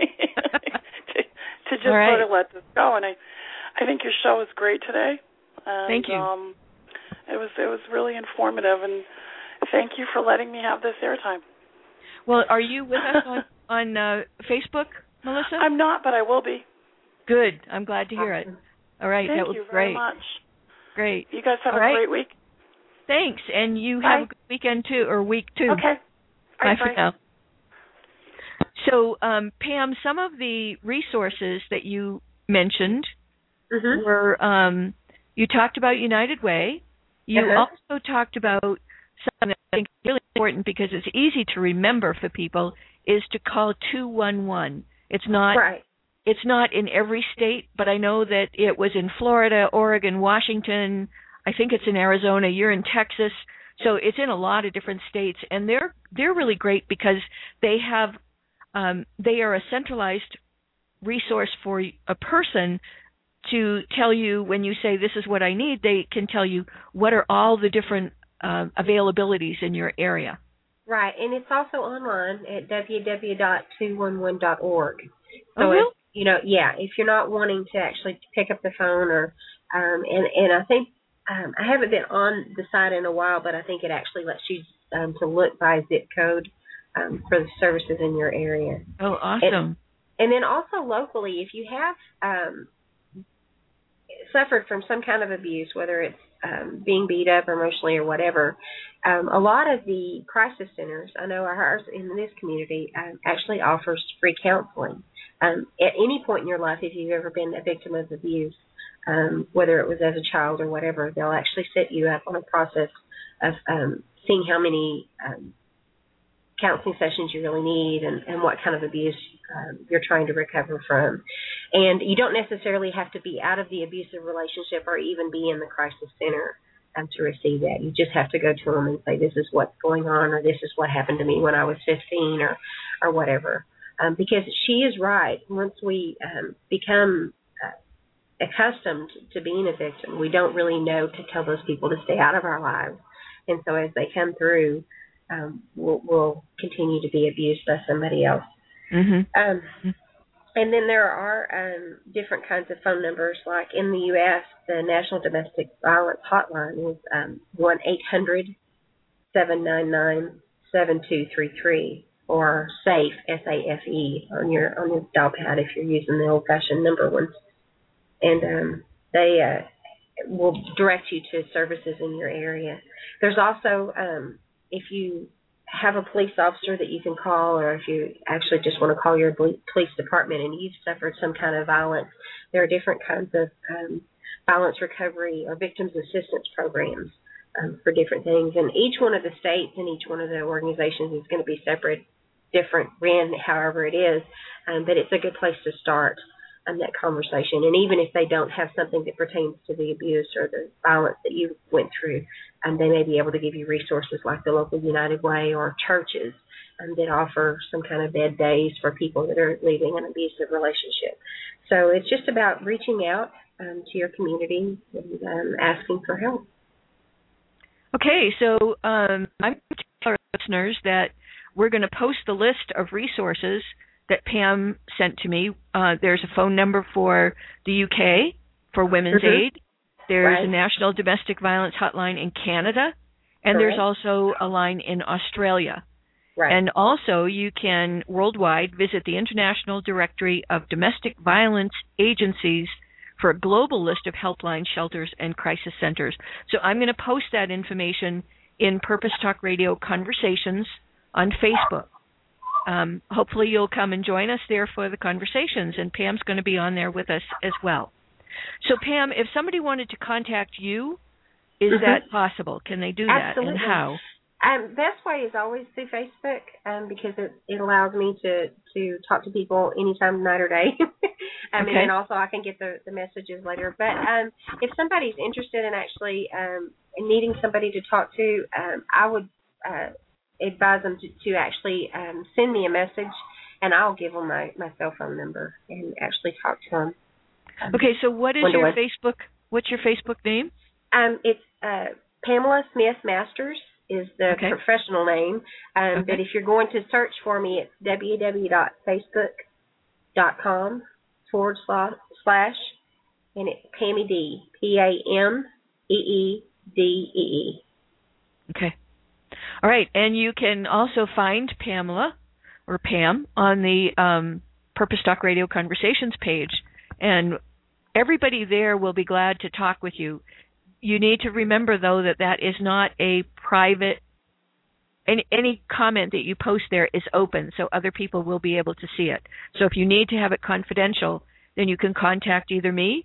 to just right. sort of let this go. And I, I think your show was great today. And, thank you. Um, it was it was really informative, and thank you for letting me have this airtime. Well, are you with us on, on uh, Facebook, Melissa? I'm not, but I will be. Good. I'm glad to hear it. All right. Thank that was you great. very much. Great. You guys have All a right. great week. Thanks. And you bye. have a good weekend, too, or week, too. Okay. Bye, right, for bye. now. So, um, Pam, some of the resources that you mentioned mm-hmm. were, um, you talked about United Way. You uh-huh. also talked about something that I think is really important because it's easy to remember for people, is to call two one one. It's not right. It's not in every state, but I know that it was in Florida, Oregon, Washington. I think it's in Arizona. You're in Texas. So it's in a lot of different states, and they're they're really great because they have um, they are a centralized resource for a person to tell you when you say this is what I need. They can tell you what are all the different uh, availabilities in your area. Right, and it's also online at w w w dot two one one dot org. So oh, really? if, you know, yeah, if you're not wanting to actually pick up the phone or, um, and and I think um, I haven't been on the site in a while, but I think it actually lets you um, to look by zip code um, for the services in your area. Oh, awesome! And, and then also locally, if you have um, suffered from some kind of abuse, whether it's um, being beat up emotionally or whatever, um, a lot of the crisis centers, I know ours in this community, um, actually offers free counseling. Um, at any point in your life, if you've ever been a victim of abuse, um, whether it was as a child or whatever, they'll actually set you up on a process of um, seeing how many um, counseling sessions you really need and, and what kind of abuse um, you're trying to recover from. And you don't necessarily have to be out of the abusive relationship or even be in the crisis center um, to receive that. You just have to go to them and say, this is what's going on, or this is what happened to me when I was fifteen, or, or whatever. Um, because she is right. Once we um, become uh, accustomed to being a victim, we don't really know to tell those people to stay out of our lives. And so as they come through, um, we'll, we'll continue to be abused by somebody else. Mm-hmm. Um, and then there are um, different kinds of phone numbers. Like in the U S, the National Domestic Violence Hotline is um, one eight hundred seven nine nine seven two three three, or SAFE, S A F E, on your on your dial pad if you're using the old-fashioned number ones. And um, they uh, will direct you to services in your area. There's also, um, if you have a police officer that you can call, or if you actually just want to call your police department and you've suffered some kind of violence, there are different kinds of um, violence recovery or victims assistance programs um, for different things. And each one of the states and each one of the organizations is going to be separate, different, ran however it is, um, but it's a good place to start. um, that conversation. And even if they don't have something that pertains to the abuse or the violence that you went through, um, they may be able to give you resources like the local United Way or churches um, that offer some kind of bed days for people that are leaving an abusive relationship. So it's just about reaching out um, to your community and um, asking for help. Okay, so um, I'm going to tell our listeners that we're going to post the list of resources that Pam sent to me. Uh, there's a phone number for the U K for Women's mm-hmm. Aid. There's right. a National Domestic Violence Hotline in Canada, and Correct. there's also a line in Australia. Right. And also you can worldwide visit the International Directory of Domestic Violence Agencies for a global list of helplines, shelters, and crisis centers. So I'm going to post that information in Purpose Talk Radio Conversations on Facebook. Um, hopefully you'll come and join us there for the conversations, and Pam's going to be on there with us as well. So Pam, if somebody wanted to contact you, is mm-hmm. that possible? Can they do that? Absolutely. And how? Um, best way is always through Facebook um, because it, it allows me to, to talk to people anytime, night or day. I mean, okay. and also I can get the, the messages later. But um, if somebody's interested in actually um, needing somebody to talk to, um, I would uh, advise them to, to actually um, send me a message, and I'll give them my, my cell phone number and actually talk to them. Um, okay, so what is your Facebook? What's your Facebook name? Um, it's uh, Pamela Smith Masters. Is the okay. professional name. Um, okay. But if you're going to search for me, it's www.facebook.com forward slash, and it's Pammy D, P A M E E D E E. Okay. All right. And you can also find Pamela, or Pam, on the um, Purpose Talk Radio Conversations page. And everybody there will be glad to talk with you. You need to remember, though, that that is not a private, any, any comment that you post there is open, so other people will be able to see it. So if you need to have it confidential, then you can contact either me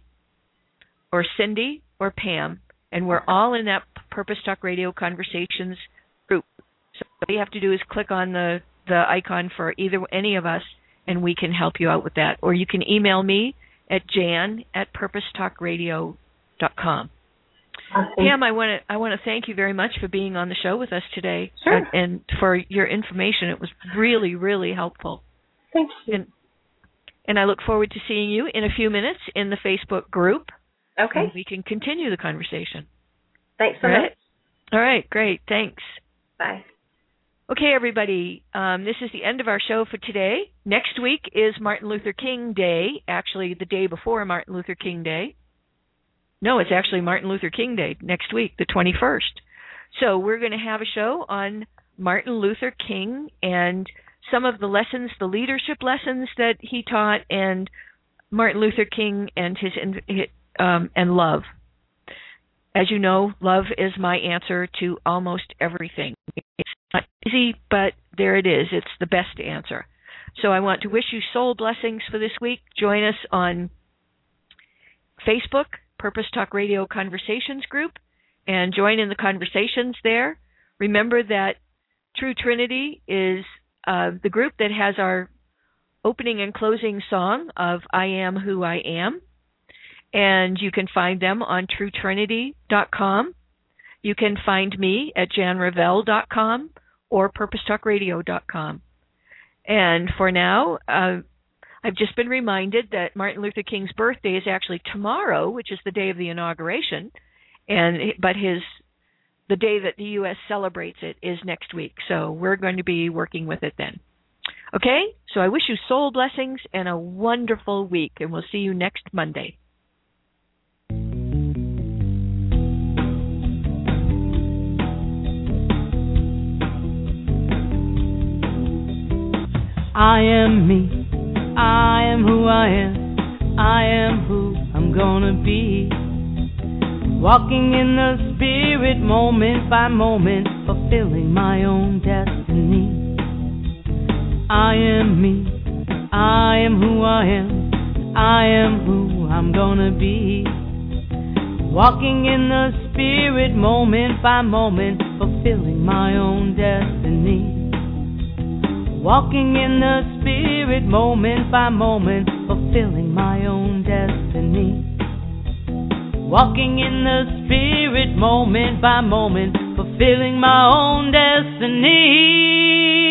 or Cindy or Pam, and we're all in that Purpose Talk Radio Conversations group. So what you have to do is click on the, the icon for either any of us, and we can help you out with that. Or you can email me at jan at purpose talk radio dot com. Pam, I want to I want to thank you very much for being on the show with us today. Sure. and, and for your information. It was really, really helpful. Thank you. And, and I look forward to seeing you in a few minutes in the Facebook group. Okay. And we can continue the conversation. Thanks so All right? much. All right, great. Thanks. Bye. Okay, everybody, um, this is the end of our show for today. Next week is Martin Luther King Day, actually the day before Martin Luther King Day. No, it's actually Martin Luther King Day next week, the twenty-first. So we're going to have a show on Martin Luther King and some of the lessons, the leadership lessons that he taught, and Martin Luther King and his um, and love. As you know, love is my answer to almost everything. It's not easy, but there it is. It's the best answer. So I want to wish you soul blessings for this week. Join us on Facebook, Purpose Talk Radio Conversations Group, and join in the conversations there. Remember that True Trinity is uh, the group that has our opening and closing song of I Am Who I Am, and you can find them on true trinity dot com. You can find me at jan revell dot com or purpose talk radio dot com. And for now, uh, I've just been reminded that Martin Luther King's birthday is actually tomorrow, which is the day of the inauguration, and but his the day that the U S celebrates it is next week. So we're going to be working with it then. Okay? So I wish you soul blessings and a wonderful week, and we'll see you next Monday. I am me. I am who I am. I am who I'm gonna be. Walking in the spirit moment by moment, fulfilling my own destiny. I am me. I am who I am. I am who I'm gonna be. Walking in the spirit moment by moment, fulfilling my own destiny. Walking in the spirit moment by moment, fulfilling my own destiny. Walking in the spirit moment by moment, fulfilling my own destiny.